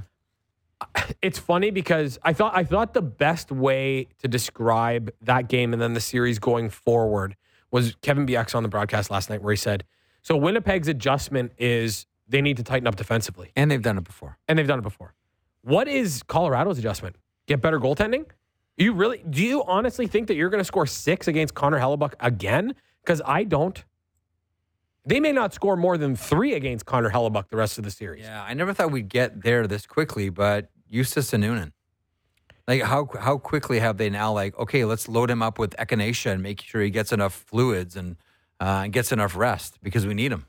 It's funny because I thought I thought the best way to describe that game and then the series going forward was Kevin Biek's on the broadcast last night where he said, so Winnipeg's adjustment is they need to tighten up defensively. And they've done it before. And they've done it before. What is Colorado's adjustment? Get better goaltending? You really do you honestly think that you're going to score six against Connor Hellebuck again? Because I don't. They may not score more than three against Connor Hellebuck the rest of the series. Yeah, I never thought we'd get there this quickly, but Justus and Noonan. Like, how how quickly have they now, like, okay, let's load him up with echinacea and make sure he gets enough fluids and, uh, and gets enough rest because we need him.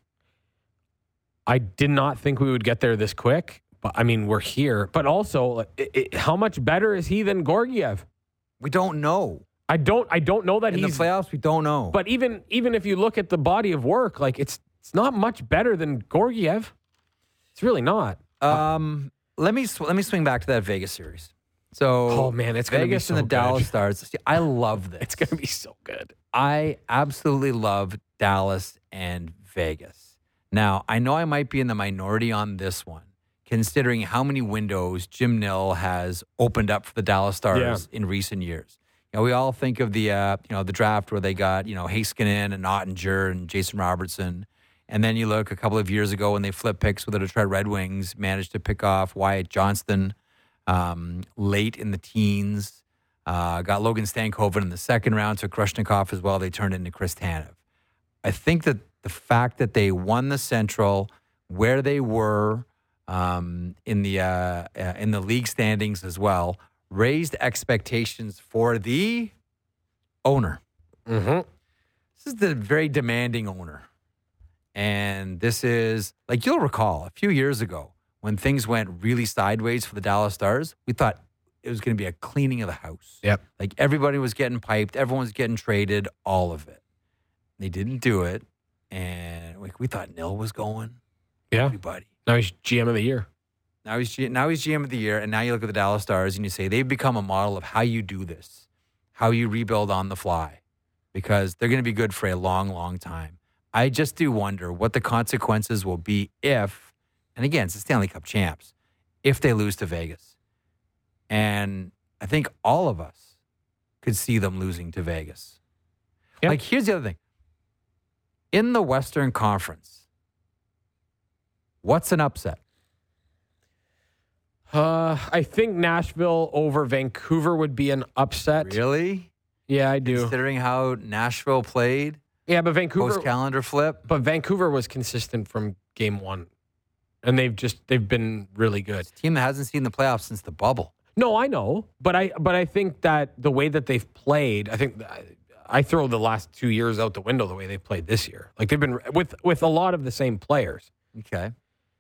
I did not think we would get there this quick, but I mean, we're here. But also, it, it, how much better is he than Gorgiev? We don't know. I don't. I don't know that In he's the playoffs. We don't know. But even even if you look at the body of work, like it's it's not much better than Gorgiev. It's really not. um, let me sw- let me swing back to that Vegas series. So, Oh, man, it's gonna be Vegas so and the good. Dallas Stars. See, I love this. It's going to be so good. I absolutely love Dallas and Vegas. Now, I know I might be in the minority on this one, considering how many windows Jim Nill has opened up for the Dallas Stars in recent years. You know, we all think of the uh, you know the draft where they got you know Heiskanen and Ottinger and Jason Robertson, and then you look a couple of years ago when they flipped picks with the Detroit Red Wings, managed to pick off Wyatt Johnston um, late in the teens. Uh, got Logan Stankoven in the second round, so Krushnikoff as well. They turned into Chris Tanev. I think that the fact that they won the Central, where they were um, in the uh, uh, in the league standings as well, raised expectations for the owner. Mm-hmm. This is the very demanding owner, and this is like you'll recall a few years ago when things went really sideways for the Dallas Stars. We thought it was going to be a cleaning of the house. Yep. Like everybody was getting piped, everyone was getting traded, all of it. They didn't do it, and like we thought Nill was going. Yeah. Everybody. Now he's G M of the year. Now he's G- now he's G M of the year, and now you look at the Dallas Stars and you say they've become a model of how you do this, how you rebuild on the fly, because they're going to be good for a long, long time. I just do wonder what the consequences will be if, and again, it's the Stanley Cup champs, if they lose to Vegas. And I think all of us could see them losing to Vegas. Yep. Like, here's the other thing. In the Western Conference, what's an upset? Uh, I think Nashville over Vancouver would be an upset. Really? Yeah, I do. Considering how Nashville played Yeah, but Vancouver. post-calendar flip. But Vancouver was consistent from game one, and they've just they've been really good. Team that hasn't seen the playoffs since the bubble. No, I know, but I but I think that the way that they've played, I think I, I throw the last two years out the window. The way they played this year, like they've been with with a lot of the same players. Okay.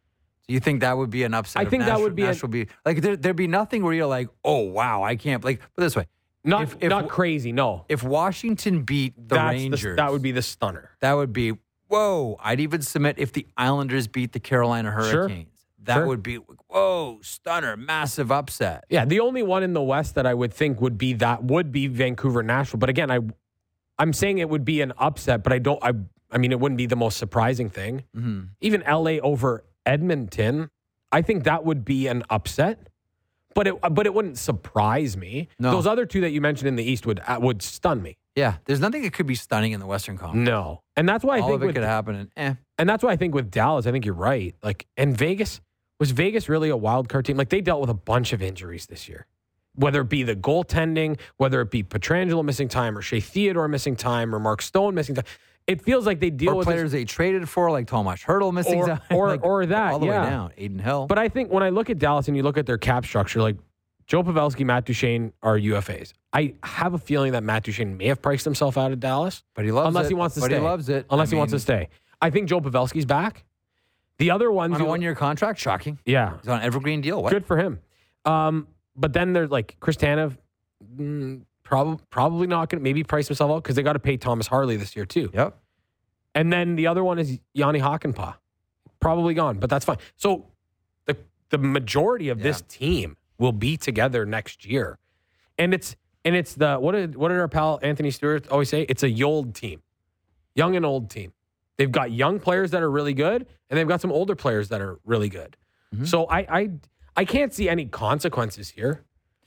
So you think that would be an upset? I if think that Nashville, would be a- Nashville be like there, there'd be nothing where you're like, oh wow, I can't. Like put it this way, Not If- if- not crazy. No, if Washington beat the That's Rangers, that would be the stunner. that would be whoa. I'd even submit if the Islanders beat the Carolina Hurricanes, that Sure. would be whoa, stunner, massive upset. Yeah, the only one in the West that I would think would be that would be Vancouver, Nashville. But again, I I'm saying it would be an upset, but I don't. I I mean, it wouldn't be the most surprising thing. Mm-hmm. Even L A over Edmonton, I think that would be an upset. But it but it wouldn't surprise me. No. Those other two that you mentioned in the East would uh, would stun me. Yeah, there's nothing that could be stunning in the Western Conference. No, and that's why I All think of it with, could happen. And eh, and that's why I think with Dallas, I think you're right. Like, and Vegas, was Vegas really a wild card team? Like, they dealt with a bunch of injuries this year, whether it be the goaltending, whether it be Pietrangelo missing time, or Shea Theodore missing time, or Mark Stone missing time. It feels like they deal or with players they traded for, like Tomas Hertl missing Or- time, or- like, or that, all the yeah. way down. Aiden Hill, But I think when I look at Dallas and you look at their cap structure, like Joe Pavelski, Matt Duchene are U F As. I have a feeling that Matt Duchene may have priced himself out of Dallas. but he loves unless it. he wants to but stay. he loves it. Unless I he wants to mean, stay. I think Joe Pavelski's back. The other ones, on a you- one-year contract. Shocking. yeah, He's on an evergreen deal. What? good for him. Um, but then there's like Chris Tanev, mm, probably probably not going to maybe price himself out because they got to pay Thomas Harley this year too. Yep. And then the other one is Yanni Hakanpää, probably gone, but that's fine. So the the majority of this team will be together next year, and it's and it's the what did what did our pal Anthony Stewart always say? It's a yold team, young and old team. They've got young players that are really good, and they've got some older players that are really good. Mm-hmm. So I I I can't see any consequences here.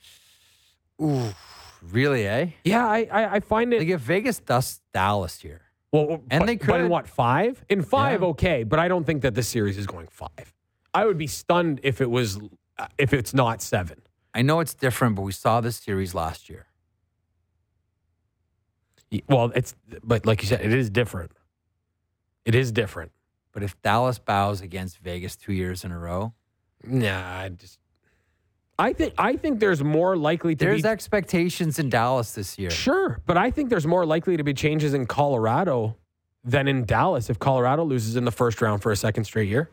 Ooh, really? Eh? Yeah, I I, I find it. Like if Vegas dusts Dallas here, Well, And but, they but in could. what, five? In five, Yeah. okay, but I don't think that this series is going five. I would be stunned if it was, uh, if it's not seven. I know it's different, but we saw this series last year. Y- Well, it's, but like you said, it is different. It is different. But if Dallas bows against Vegas two years in a row, nah, I just. I think I think there's more likely to there's be expectations in Dallas this year. Sure, but I think there's more likely to be changes in Colorado than in Dallas if Colorado loses in the first round for a second straight year.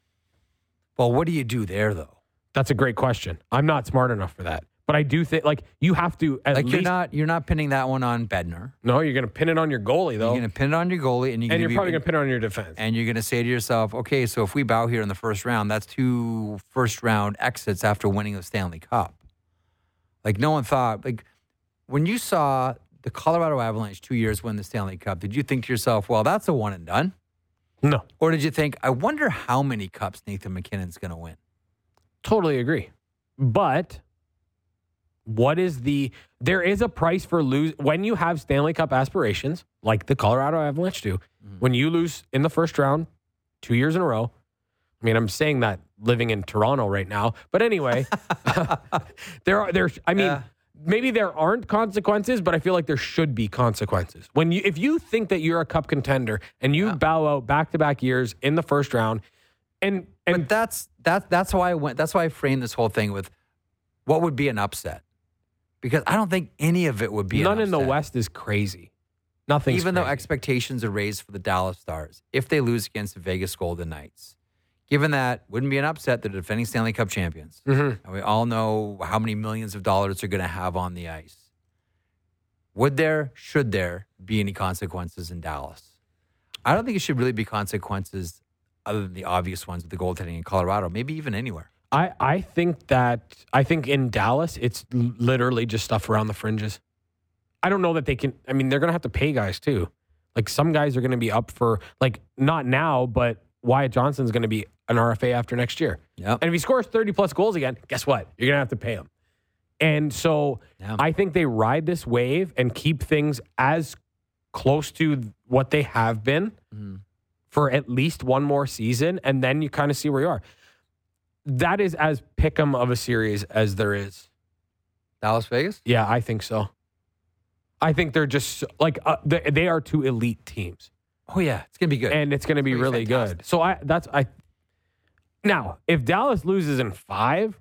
Well, what do you do there, though? That's a great question. I'm not smart enough for that. But I do think, like, you have to at like least... You're not, you're not pinning that one on Bednar. No, you're going to pin it on your goalie, though. You're going to pin it on your goalie. And you're, and you're be, probably going to pin it on your defense. And you're going to say to yourself, okay, so if we bow here in the first round, that's two first-round exits after winning the Stanley Cup. Like, no one thought... Like, when you saw the Colorado Avalanche two years win the Stanley Cup, did you think to yourself, well, that's a one and done? No. Or did you think, I wonder how many cups Nathan McKinnon's going to win? Totally agree. But... What is the, there is a price for lose, when you have Stanley Cup aspirations, like the Colorado Avalanche do, mm. when you lose in the first round two years in a row, I mean, I'm saying that living in Toronto right now, but anyway, there are, there, I mean, yeah. maybe there aren't consequences, but I feel like there should be consequences. When you, if you think that you're a cup contender and you yeah. bow out back-to-back years in the first round, and, and but that's, that, that's why I went, that's why I framed this whole thing with what would be an upset. Because I don't think any of it would be none in the West is crazy. Nothing. Even crazy. though expectations are raised for the Dallas Stars, if they lose against the Vegas Golden Knights, given that wouldn't be an upset, they're defending Stanley Cup champions. Mm-hmm. And we all know how many millions of dollars they're going to have on the ice. Would there, should there be any consequences in Dallas? I don't think it should really be consequences other than the obvious ones with the goaltending in Colorado, maybe even anywhere. I, I think that, I think in Dallas, it's literally just stuff around the fringes. I don't know that they can, I mean, they're going to have to pay guys too. Like some guys are going to be up for, like, not now, but Wyatt Johnson's going to be an R F A after next year. Yep. And if he scores thirty plus goals again, guess what? You're going to have to pay him. And so yeah. I think they ride this wave and keep things as close to what they have been mm-hmm. for at least one more season. And then you kind of see where you are. That is as pick'em of a series as there is. Dallas Vegas? Yeah, I think so. I think they're just like uh, they, they are two elite teams. Oh yeah, it's gonna be good, and it's gonna be it's really fantastic. good. So I that's I. Now, if Dallas loses in five,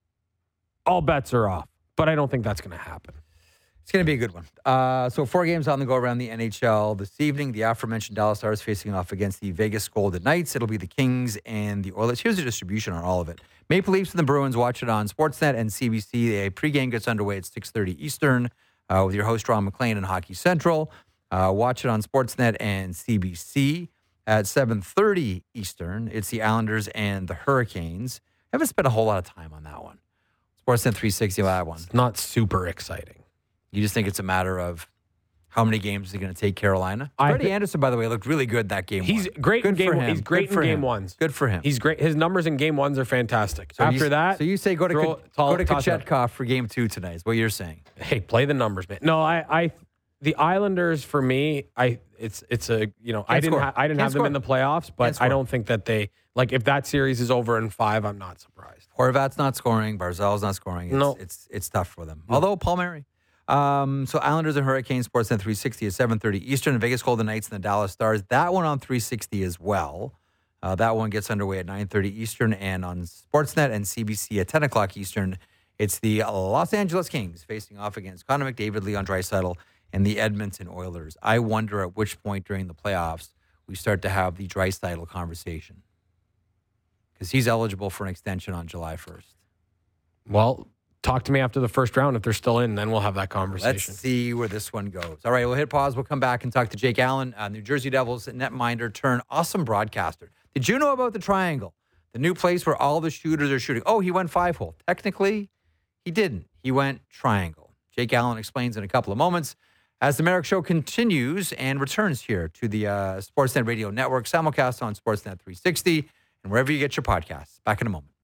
all bets are off. But I don't think that's gonna happen. It's going to be a good one. Uh, so four games on the go around the N H L this evening. The aforementioned Dallas Stars facing off against the Vegas Golden Knights. It'll be the Kings and the Oilers. Here's the distribution on all of it. Maple Leafs and the Bruins. Watch it on Sportsnet and C B C. The pregame gets underway at six thirty Eastern uh, with your host, Ron McLean, and Hockey Central. Uh, watch it on Sportsnet and C B C at seven thirty Eastern. It's the Islanders and the Hurricanes. I haven't spent a whole lot of time on that one. Sportsnet three sixty, that one. It's not super exciting. You just think it's a matter of how many games is he going to take Carolina? Freddie th- Anderson, by the way, looked really good that game. He's one. great good in game. For him. He's great good in game him. ones. Good for him. He's great. His numbers in game ones are fantastic. So After you, that, so you say go to throw, Ka- tall, go to Kochetkov for game two tonight. Is what you're saying? Hey, play the numbers, man. No, I, I, the Islanders for me, I, it's, it's a, you know, Can't I didn't, ha- I didn't Can't have score. them in the playoffs, but I don't think that they like if that series is over in five, I'm not surprised. Horvat's not scoring. Barzal's not scoring. It's, no, it's it's tough for them. No. Although Palmieri. Um, so Islanders and Hurricanes, Sportsnet three sixty at seven thirty Eastern. Vegas Golden Knights and the Dallas Stars. That one on three sixty as well. Uh, that one gets underway at nine thirty Eastern, and on Sportsnet and C B C at ten o'clock Eastern. It's the Los Angeles Kings facing off against Connor McDavid, Leon Draisaitl, and the Edmonton Oilers. I wonder at which point during the playoffs we start to have the Draisaitl conversation, because he's eligible for an extension on July first. Well, talk to me after the first round. If they're still in, then we'll have that conversation. Let's see where this one goes. All right, we'll hit pause. We'll come back and talk to Jake Allen, uh, New Jersey Devils netminder turn awesome broadcaster. Did you know about the Triangle, the new place where all the shooters are shooting? Oh, he went five-hole. Technically, he didn't. He went triangle. Jake Allen explains in a couple of moments as the Merrick Show continues and returns here to the uh, Sportsnet Radio Network, simulcast on Sportsnet three sixty, and wherever you get your podcasts. Back in a moment.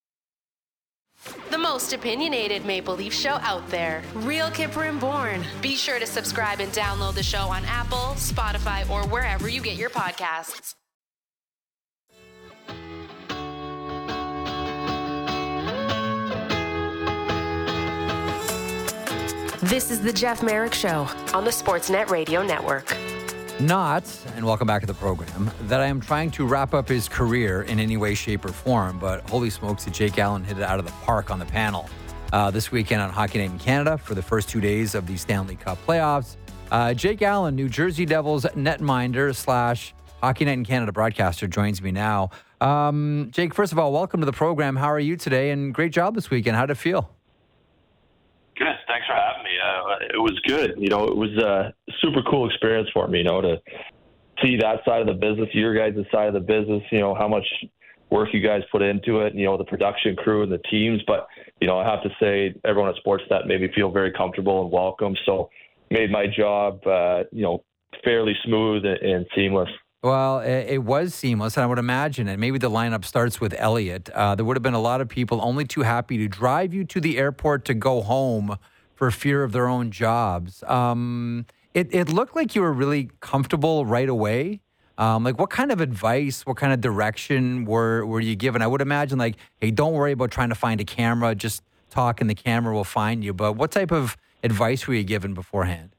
The most opinionated Maple Leaf show out there. Real Kipper and Bourne. Be sure to subscribe and download the show on Apple, Spotify, or wherever you get your podcasts. This is the Jeff Merrick Show on the Sportsnet Radio Network. Not, and welcome back to the program, that I am trying to wrap up his career in any way, shape, or form, but holy smokes, did Jake Allen hit it out of the park on the panel uh, this weekend on Hockey Night in Canada for the first two days of the Stanley Cup playoffs. Uh, Jake Allen, New Jersey Devils netminder slash Hockey Night in Canada broadcaster, joins me now. Um, Jake, first of all, welcome to the program. How are you today? And great job this weekend. How'd it feel? Good. Thanks for having me. Uh, it was good. You know, it was a super cool experience for me, you know, to see that side of the business, your guys' side of the business, you know, how much work you guys put into it, you know, the production crew and the teams. But, you know, I have to say everyone at Sportsnet made me feel very comfortable and welcome. So made my job, uh, you know, fairly smooth and, and seamless. Well, it was seamless, and I would imagine, and maybe the lineup starts with Elliott. Uh, there would have been a lot of people only too happy to drive you to the airport to go home for fear of their own jobs. Um, it, it looked like you were really comfortable right away. Um, like, what kind of advice, what kind of direction were, were you given? I would imagine, like, hey, don't worry about trying to find a camera. Just talk and the camera will find you. But what type of advice were you given beforehand?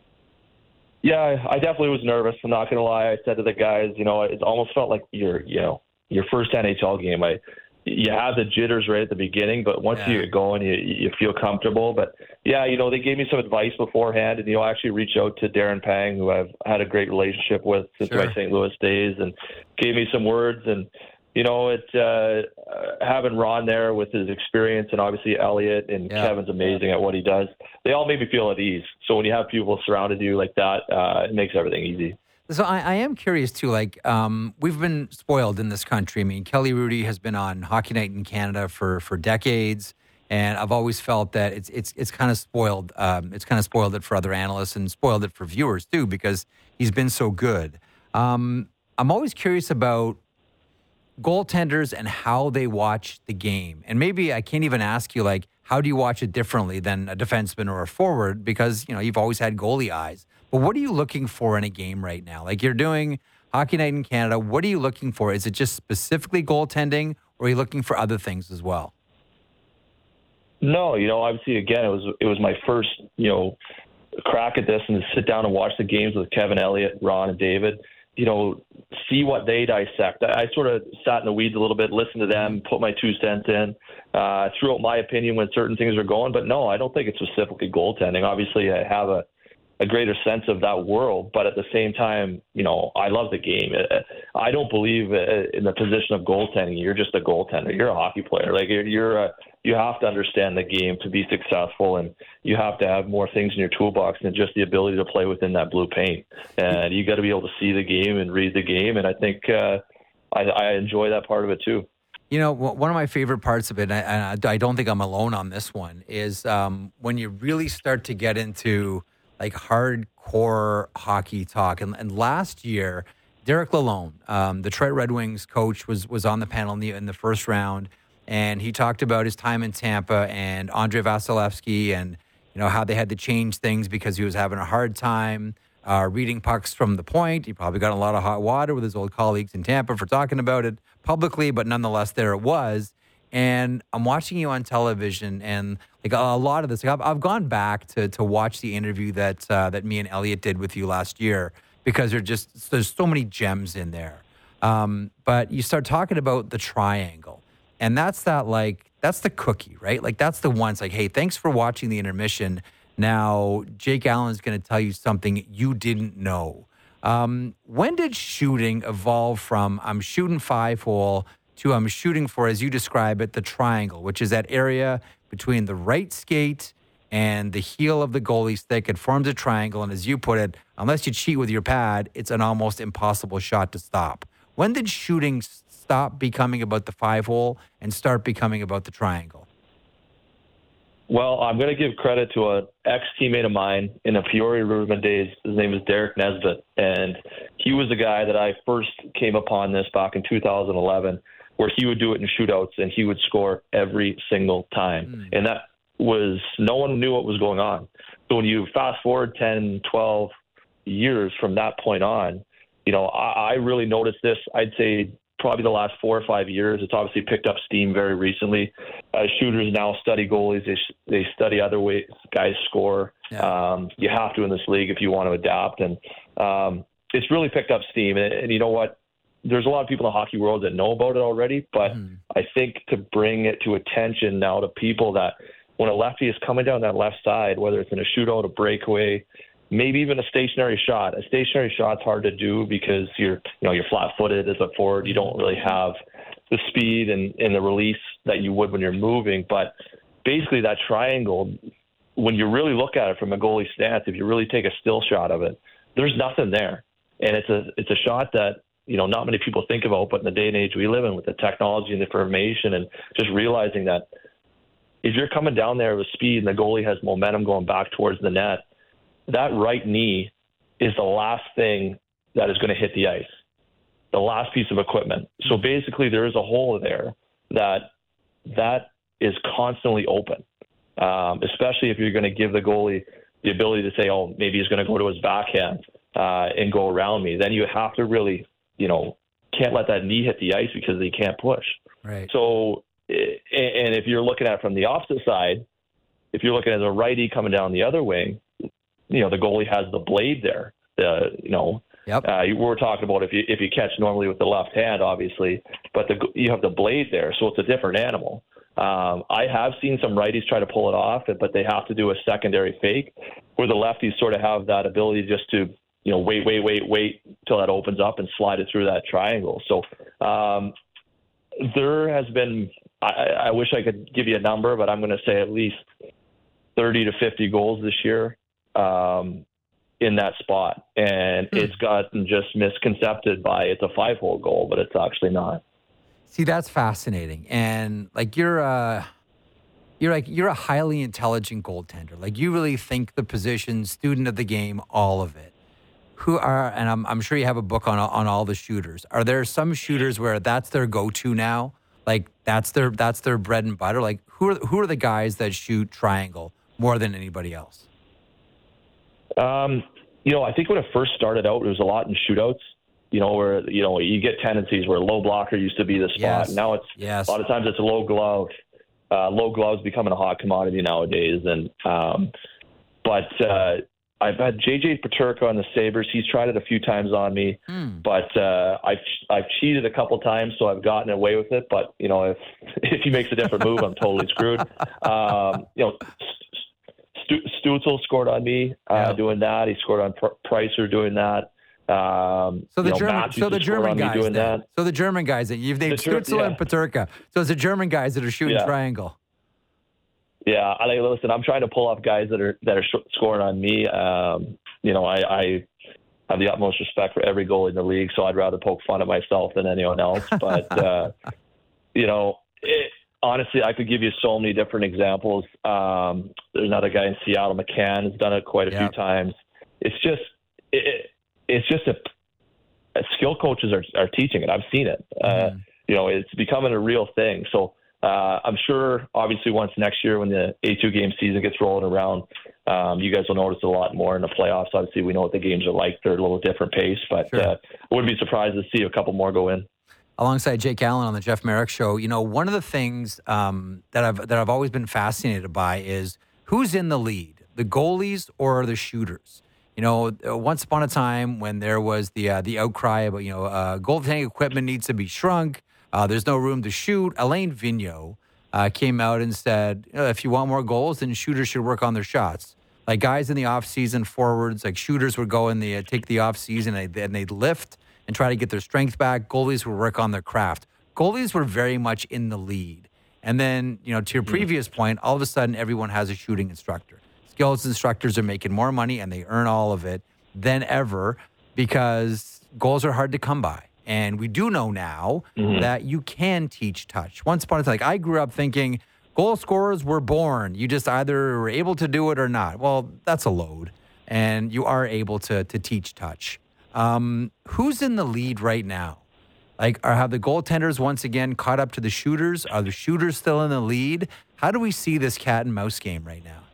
Yeah, I definitely was nervous. I'm not going to lie. I said to the guys, you know, it almost felt like your, you know, your first N H L game. I, you have the jitters right at the beginning, but once yeah. you get going, you you feel comfortable. But yeah, you know, they gave me some advice beforehand, and you know, I actually reached out to Darren Pang, who I've had a great relationship with since sure. my Saint Louis days, and gave me some words. And you know, it uh, having Ron there with his experience, and obviously Elliott and yeah. Kevin's amazing at what he does. They all made me feel at ease. So when you have people surrounded you like that, uh, it makes everything easy. So I, I am curious too. Like um, we've been spoiled in this country. I mean, Kelly Rudy has been on Hockey Night in Canada for for decades, and I've always felt that it's it's it's kind of spoiled. Um, it's kind of spoiled it for other analysts and spoiled it for viewers too because he's been so good. Um, I'm always curious about goaltenders and how they watch the game. And maybe I can't even ask you, like, how do you watch it differently than a defenseman or a forward? Because, you know, you've always had goalie eyes. But what are you looking for in a game right now? Like, you're doing Hockey Night in Canada. What are you looking for? Is it just specifically goaltending, or are you looking for other things as well? No, you know, obviously, again, it was it was my first, you know, crack at this, and to sit down and watch the games with Kevin, Elliott, Ron, and David, you know, see what they dissect. I, I sort of sat in the weeds a little bit, listened to them, put my two cents in, uh, threw out my opinion when certain things are going. But no, I don't think it's specifically goaltending. Obviously, I have a, a greater sense of that world, but at the same time, you know, I love the game. I don't believe in the position of goaltending. You're just a goaltender. You're a hockey player. Like you're, you're a, you have to understand the game to be successful, and you have to have more things in your toolbox than just the ability to play within that blue paint. And you got to be able to see the game and read the game. And I think uh, I, I enjoy that part of it too. You know, one of my favorite parts of it, and I, I don't think I'm alone on this one, is um, when you really start to get into like hardcore hockey talk. And, and last year, Derek Lalonde, um, the Detroit Red Wings coach, was was on the panel in the, in the first round. And he talked about his time in Tampa and Andrei Vasilevsky and, you know, how they had to change things because he was having a hard time uh, reading pucks from the point. He probably got in a lot of hot water with his old colleagues in Tampa for talking about it publicly, but nonetheless, there it was. And I'm watching you on television, and like a lot of this, like I've, I've gone back to to watch the interview that uh, that me and Elliott did with you last year because there's just there's so many gems in there. Um, but you start talking about the triangle. And that's that, like, that's the cookie, right? Like, that's the one. It's like, hey, thanks for watching the intermission. Now, Jake Allen's going to tell you something you didn't know. Um, when did shooting evolve from I'm shooting five hole to I'm shooting for, as you describe it, the triangle, which is that area between the right skate and the heel of the goalie stick? It forms a triangle. And as you put it, unless you cheat with your pad, it's an almost impossible shot to stop. When did shooting stop becoming about the five hole and start becoming about the triangle? Well, I'm going to give credit to an ex-teammate of mine in the Peoria Riverman days. His name is Derek Nesbitt, and he was the guy that I first came upon this back in two thousand eleven, where he would do it in shootouts, and he would score every single time. Mm. And that was, no one knew what was going on. So when you fast forward ten, twelve years from that point on, you know, I, I really noticed this, I'd say, probably the last four or five years. It's obviously picked up steam very recently. Uh, shooters now study goalies. They they study other ways guys score. Yeah. Um, you have to in this league if you want to adapt. And um, it's really picked up steam. And, and you know what? There's a lot of people in the hockey world that know about it already, but mm. I think to bring it to attention now to people that when a lefty is coming down that left side, whether it's in a shootout, a breakaway, maybe even a stationary shot. A stationary shot's hard to do because you're, you know, you're flat-footed as a forward. You don't really have the speed and, and the release that you would when you're moving. But basically that triangle, when you really look at it from a goalie stance, if you really take a still shot of it, there's nothing there. And it's a it's a shot that, you know, not many people think about, but in the day and age we live in with the technology and the information and just realizing that if you're coming down there with speed and the goalie has momentum going back towards the net, that right knee is the last thing that is going to hit the ice, the last piece of equipment. So basically there is a hole there that that is constantly open, um, especially if you're going to give the goalie the ability to say, oh, maybe he's going to go to his backhand uh, and go around me. Then you have to really, you know, can't let that knee hit the ice because he can't push. Right. So, and if you're looking at it from the opposite side, if you're looking at a righty coming down the other wing, you know, the goalie has the blade there. The, you know, yep. uh, we were talking about if you if you catch normally with the left hand, obviously, but the, you have the blade there, so it's a different animal. Um, I have seen some righties try to pull it off, but they have to do a secondary fake, where the lefties sort of have that ability just to, you know, wait, wait, wait, wait till that opens up and slide it through that triangle. So um, there has been, I, I wish I could give you a number, but I'm going to say at least thirty to fifty goals this year um, in that spot. And hmm. it's gotten just misconcepted by it's a five-hole goal, but it's actually not. See, that's fascinating. And like you're a, you're like you're a highly intelligent goaltender. Like you really think the position, student of the game, all of it. Who are, and I'm I'm sure you have a book on on all the shooters. Are there some shooters where that's their go-to now? Like that's their that's their bread and butter? Like who are who are the guys that shoot triangle more than anybody else? Um, you know, I think when it first started out, it was a lot in shootouts. You know, where, you know, you get tendencies where low blocker used to be the spot. Yes. Now it's yes. a lot of times it's a low glove. Uh, low gloves becoming a hot commodity nowadays. And, um, but, uh, I've had J J Peterka on the Sabres. He's tried it a few times on me, mm. but, uh, I've, I've cheated a couple times, so I've gotten away with it. But, you know, if, if he makes a different move, I'm totally screwed. Um, you know, St- Stutzel scored on me, uh, yeah. doing that. He scored on Pr- Pricer doing that. Um, so the you know, German, so the German guys, doing that. so the German guys that you've named Stutzel yeah. and Peterka. So it's the German guys that are shooting yeah. triangle. Yeah, I like listen. I'm trying to pull off guys that are that are sh- scoring on me. Um, you know, I, I have the utmost respect for every goalie in the league, so I'd rather poke fun at myself than anyone else. But uh, you know, it, honestly, I could give you so many different examples. Um, there's another guy in Seattle, McCann, has done it quite a yep. few times. It's just. It, It's just a, a skill coaches are, are teaching it. I've seen it. Mm-hmm. Uh, you know, it's becoming a real thing. So uh, I'm sure, obviously, once next year when the A two game season gets rolling around, um, you guys will notice a lot more in the playoffs. Obviously, we know what the games are like. They're a little different pace, but sure. uh, I wouldn't be surprised to see a couple more go in. Alongside Jake Allen on the Jeff Merrick Show, you know, one of the things um, that I've that I've always been fascinated by is who's in the lead, the goalies or the shooters. You know, once upon a time when there was the uh, the outcry about, you know, uh, goaltending equipment needs to be shrunk, uh, there's no room to shoot, Alain Vigneault uh, came out and said, you know, if you want more goals, then shooters should work on their shots. Like guys in the offseason, forwards, like shooters would go in the uh, take the offseason and, and they'd lift and try to get their strength back. Goalies would work on their craft. Goalies were very much in the lead. And then, you know, to your previous point, all of a sudden everyone has a shooting instructor. Skills instructors are making more money and they earn all of it than ever because goals are hard to come by. And we do know now mm-hmm. that you can teach touch. Once upon a time, like I grew up thinking goal scorers were born. You just either were able to do it or not. Well, that's a load. And you are able to to teach touch. Um, who's in the lead right now? Like, are have the goaltenders once again caught up to the shooters? Are the shooters still in the lead? How do we see this cat and mouse game right now?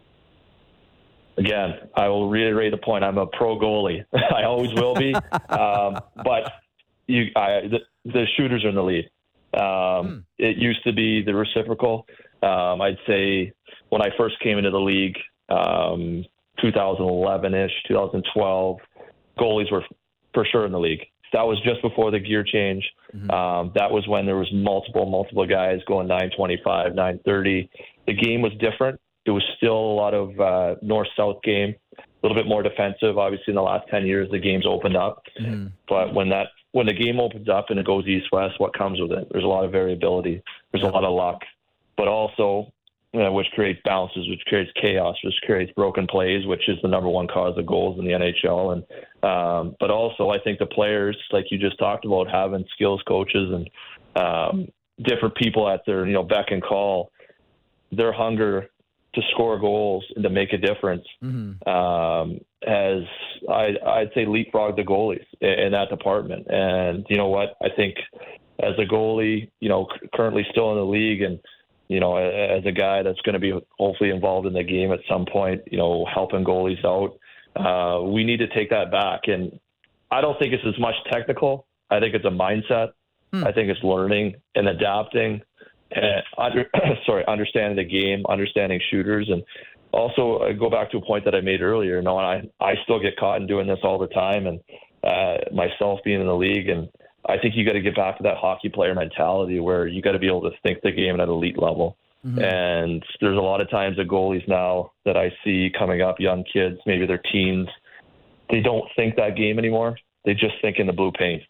Again, I will reiterate the point. I'm a pro goalie. I always will be. um, but you, I, the, the shooters are in the lead. Um, hmm. It used to be the reciprocal. Um, I'd say when I first came into the league, um, two thousand eleven-ish, two thousand twelve, goalies were for sure in the league. That was just before the gear change. Mm-hmm. Um, that was when there was multiple, multiple guys going nine twenty-five, nine thirty. The game was different. It was still a lot of uh, north-south game, a little bit more defensive. Obviously, in the last ten years, the game's opened up. Mm-hmm. But when that when the game opens up and it goes east-west, what comes with it? There's a lot of variability. There's yeah. a lot of luck. But also, you know, which creates bounces, which creates chaos, which creates broken plays, which is the number one cause of goals in the N H L. And um, but also, I think the players, like you just talked about, having skills coaches and um, different people at their you know beck and call, their hunger to score goals and to make a difference mm-hmm. um, has, I, I'd say, leapfrogged the goalies in, in that department. And you know what? I think as a goalie, you know, currently still in the league and you know, as a guy that's going to be hopefully involved in the game at some point, you know, helping goalies out, uh, we need to take that back. And I don't think it's as much technical. I think it's a mindset. Hmm. I think it's learning and adapting and under, sorry, understanding the game, understanding shooters. And also I go back to a point that I made earlier. You know, I, I still get caught in doing this all the time. And uh, myself being in the league, and I think you got to get back to that hockey player mentality where you got to be able to think the game at an elite level. Mm-hmm. And there's a lot of times the goalies now that I see coming up, young kids, maybe they're teens, they don't think that game anymore. They just think in the blue paint.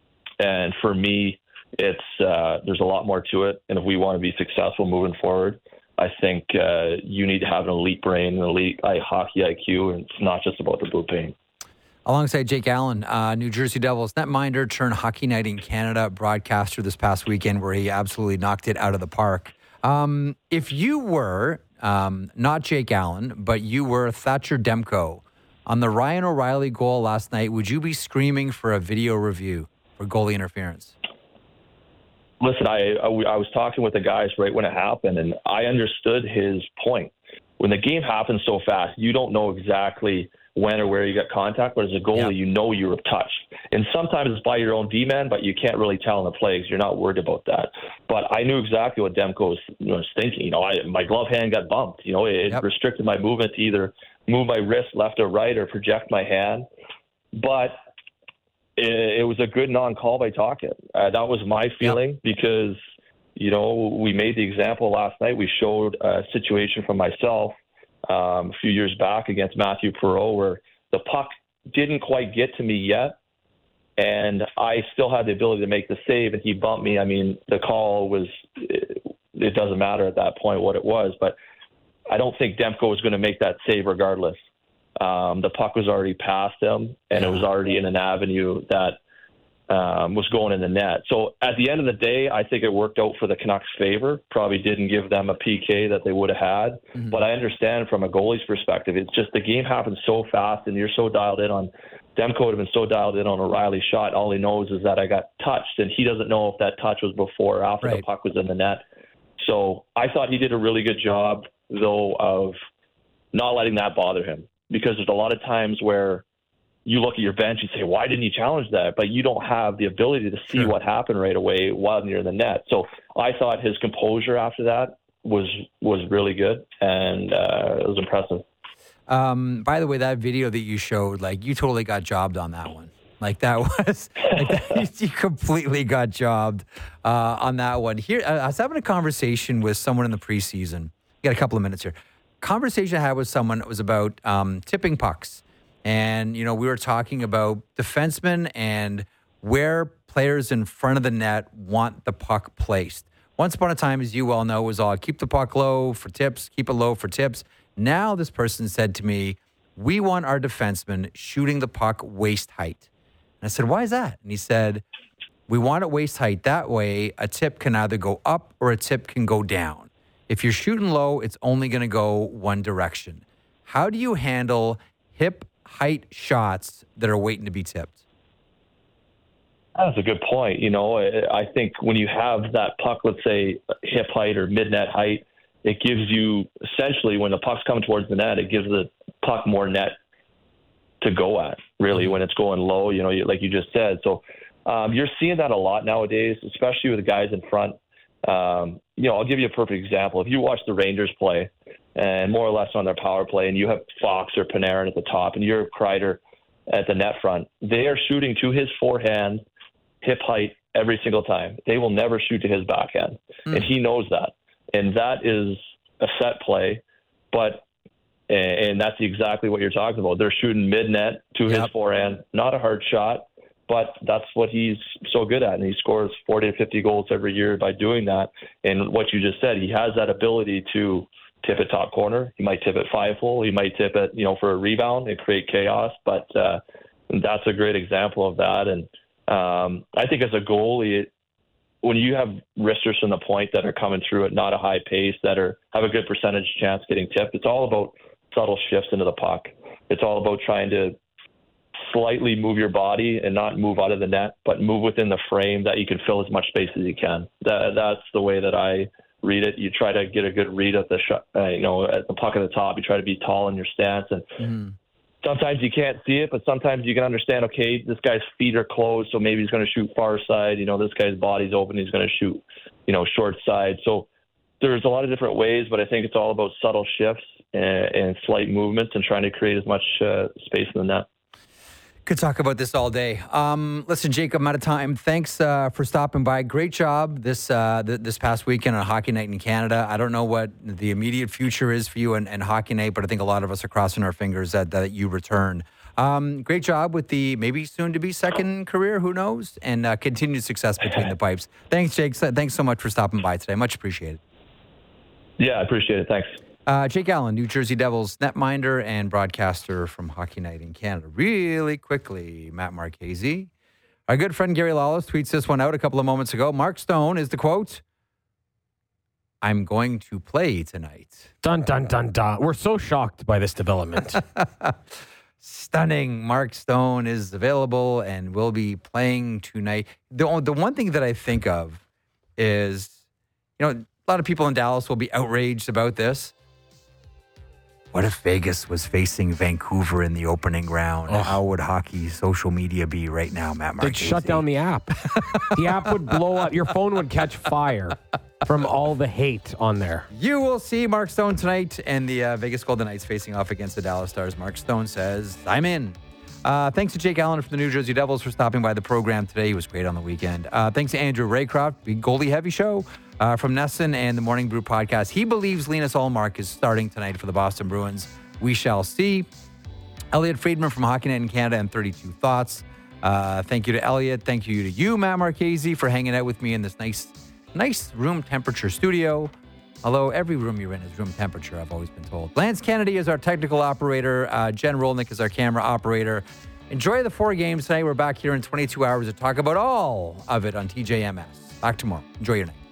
And for me, it's uh, there's a lot more to it. And if we want to be successful moving forward, I think uh, you need to have an elite brain, an elite hockey I Q, and it's not just about the blue paint. Alongside Jake Allen, uh, New Jersey Devils netminder turned Hockey Night in Canada broadcaster this past weekend where he absolutely knocked it out of the park. Um, if you were, um, not Jake Allen, but you were Thatcher Demko on the Ryan O'Reilly goal last night, would you be screaming for a video review for goalie interference? Listen, I, I, I was talking with the guys right when it happened, and I understood his point. When the game happens so fast, you don't know exactly when or where you got contact, but as a goalie, yeah. you know you were touched. And sometimes it's by your own D-man, but you can't really tell in the play because you're not worried about that. But I knew exactly what Demko was, you know, was thinking. You know, I, my glove hand got bumped. You know, it, yep. it restricted my movement to either move my wrist left or right or project my hand. But it, it was a good non-call by Tocchet. Uh, that was my feeling yep. because, you know, we made the example last night. We showed a situation from myself Um, a few years back against Matthew Perreault where the puck didn't quite get to me yet, and I still had the ability to make the save, and he bumped me. I mean, the call was, it, it doesn't matter at that point what it was, but I don't think Demko was going to make that save regardless. Um, the puck was already past him, and it was already in an avenue that Um, was going in the net. So at the end of the day, I think it worked out for the Canucks' favor. Probably didn't give them a P K that they would have had. Mm-hmm. But I understand from a goalie's perspective, it's just the game happens so fast and you're so dialed in on – Demko would have been so dialed in on O'Reilly's shot. All he knows is that I got touched, and he doesn't know if that touch was before or after right. the puck was in the net. So I thought he did a really good job, though, of not letting that bother him, because there's a lot of times where – you look at your bench and say, why didn't you challenge that? But you don't have the ability to see sure. what happened right away while you're in the net. So I thought his composure after that was was really good, and uh, it was impressive. Um, by the way, that video that you showed, like, you totally got jobbed on that one. Like, that was, like, that, you completely got jobbed uh, on that one. Here, I was having a conversation with someone in the preseason. You got a couple of minutes here. Conversation I had with someone that was about um, tipping pucks. And, you know, we were talking about defensemen and where players in front of the net want the puck placed. Once upon a time, as you well know, was all keep the puck low for tips, keep it low for tips. Now this person said to me, we want our defensemen shooting the puck waist height. And I said, why is that? And he said, we want it waist height. That way, a tip can either go up or a tip can go down. If you're shooting low, it's only going to go one direction. How do you handle hip height shots that are waiting to be tipped? That's a good point. You know, I think when you have that puck, let's say hip height or mid-net height, it gives you essentially, when the puck's coming towards the net, it gives the puck more net to go at, really, when it's going low, you know, like you just said. So um, you're seeing that a lot nowadays, especially with the guys in front. Um, you know, I'll give you a perfect example. If you watch the Rangers play, and more or less on their power play, and you have Fox or Panarin at the top, and you're Kreider, at the net front, they are shooting to his forehand, hip height every single time. They will never shoot to his backhand, mm. and he knows that. And that is a set play, but and that's exactly what you're talking about. They're shooting mid-net to yep. his forehand, not a hard shot, but that's what he's so good at, and he scores forty to fifty goals every year by doing that. And what you just said, he has that ability to tip it top corner. He might tip it five hole. He might tip it, you know, for a rebound and create chaos. But uh, that's a great example of that. And um, I think as a goalie, it, when you have wristers from the point that are coming through at not a high pace, that are have a good percentage chance getting tipped, it's all about subtle shifts into the puck. It's all about trying to slightly move your body and not move out of the net, but move within the frame that you can fill as much space as you can. That, that's the way that I read it. You try to get a good read at the shot, uh, you know, at the puck at the top. You try to be tall in your stance, and mm-hmm. sometimes you can't see it, but sometimes you can understand. Okay, this guy's feet are closed, so maybe he's going to shoot far side. You know, this guy's body's open, he's going to shoot, you know, short side. So there's a lot of different ways, but I think it's all about subtle shifts and, and slight movements and trying to create as much uh, space in the net. Could talk about this all day. Um, listen, Jacob, I'm out of time. Thanks uh, for stopping by. Great job this uh, th- this past weekend on Hockey Night in Canada. I don't know what the immediate future is for you and, and Hockey Night, but I think a lot of us are crossing our fingers that, that you return. Um, great job with the maybe soon-to-be second career, who knows, and uh, continued success between the pipes. Thanks, Jake. Thanks so much for stopping by today. Much appreciated. Yeah, I appreciate it. Thanks. Uh, Jake Allen, New Jersey Devils netminder and broadcaster from Hockey Night in Canada. Really quickly, Matt Marchese. Our good friend Gary Lawless tweets this one out a couple of moments ago. Mark Stone is the quote, "I'm going to play tonight." Dun, dun, dun, dun. We're so shocked by this development. Stunning. Mark Stone is available and will be playing tonight. The, the one thing that I think of is, you know, a lot of people in Dallas will be outraged about this. What if Vegas was facing Vancouver in the opening round? Oh. How would hockey social media be right now, Matt Marchese? They'd shut down the app. The app would blow up. Your phone would catch fire from all the hate on there. You will see Mark Stone tonight and the uh, Vegas Golden Knights facing off against the Dallas Stars. Mark Stone says, I'm in. Uh, thanks to Jake Allen from the New Jersey Devils for stopping by the program today. He was great on the weekend. Uh, thanks to Andrew Raycroft, big goalie heavy show uh, from Nesson and the Morning Brew podcast. He believes Linus Ullmark is starting tonight for the Boston Bruins. We shall see. Elliot Friedman from Hockey Night in Canada and thirty-two Thoughts. Uh, thank you to Elliot. Thank you to you, Matt Marchese, for hanging out with me in this nice, nice room temperature studio. Although every room you're in is room temperature, I've always been told. Lance Kennedy is our technical operator. Uh, Jen Rolnick is our camera operator. Enjoy the four games tonight. We're back here in twenty-two hours to talk about all of it on T J M S. Back tomorrow. Enjoy your night.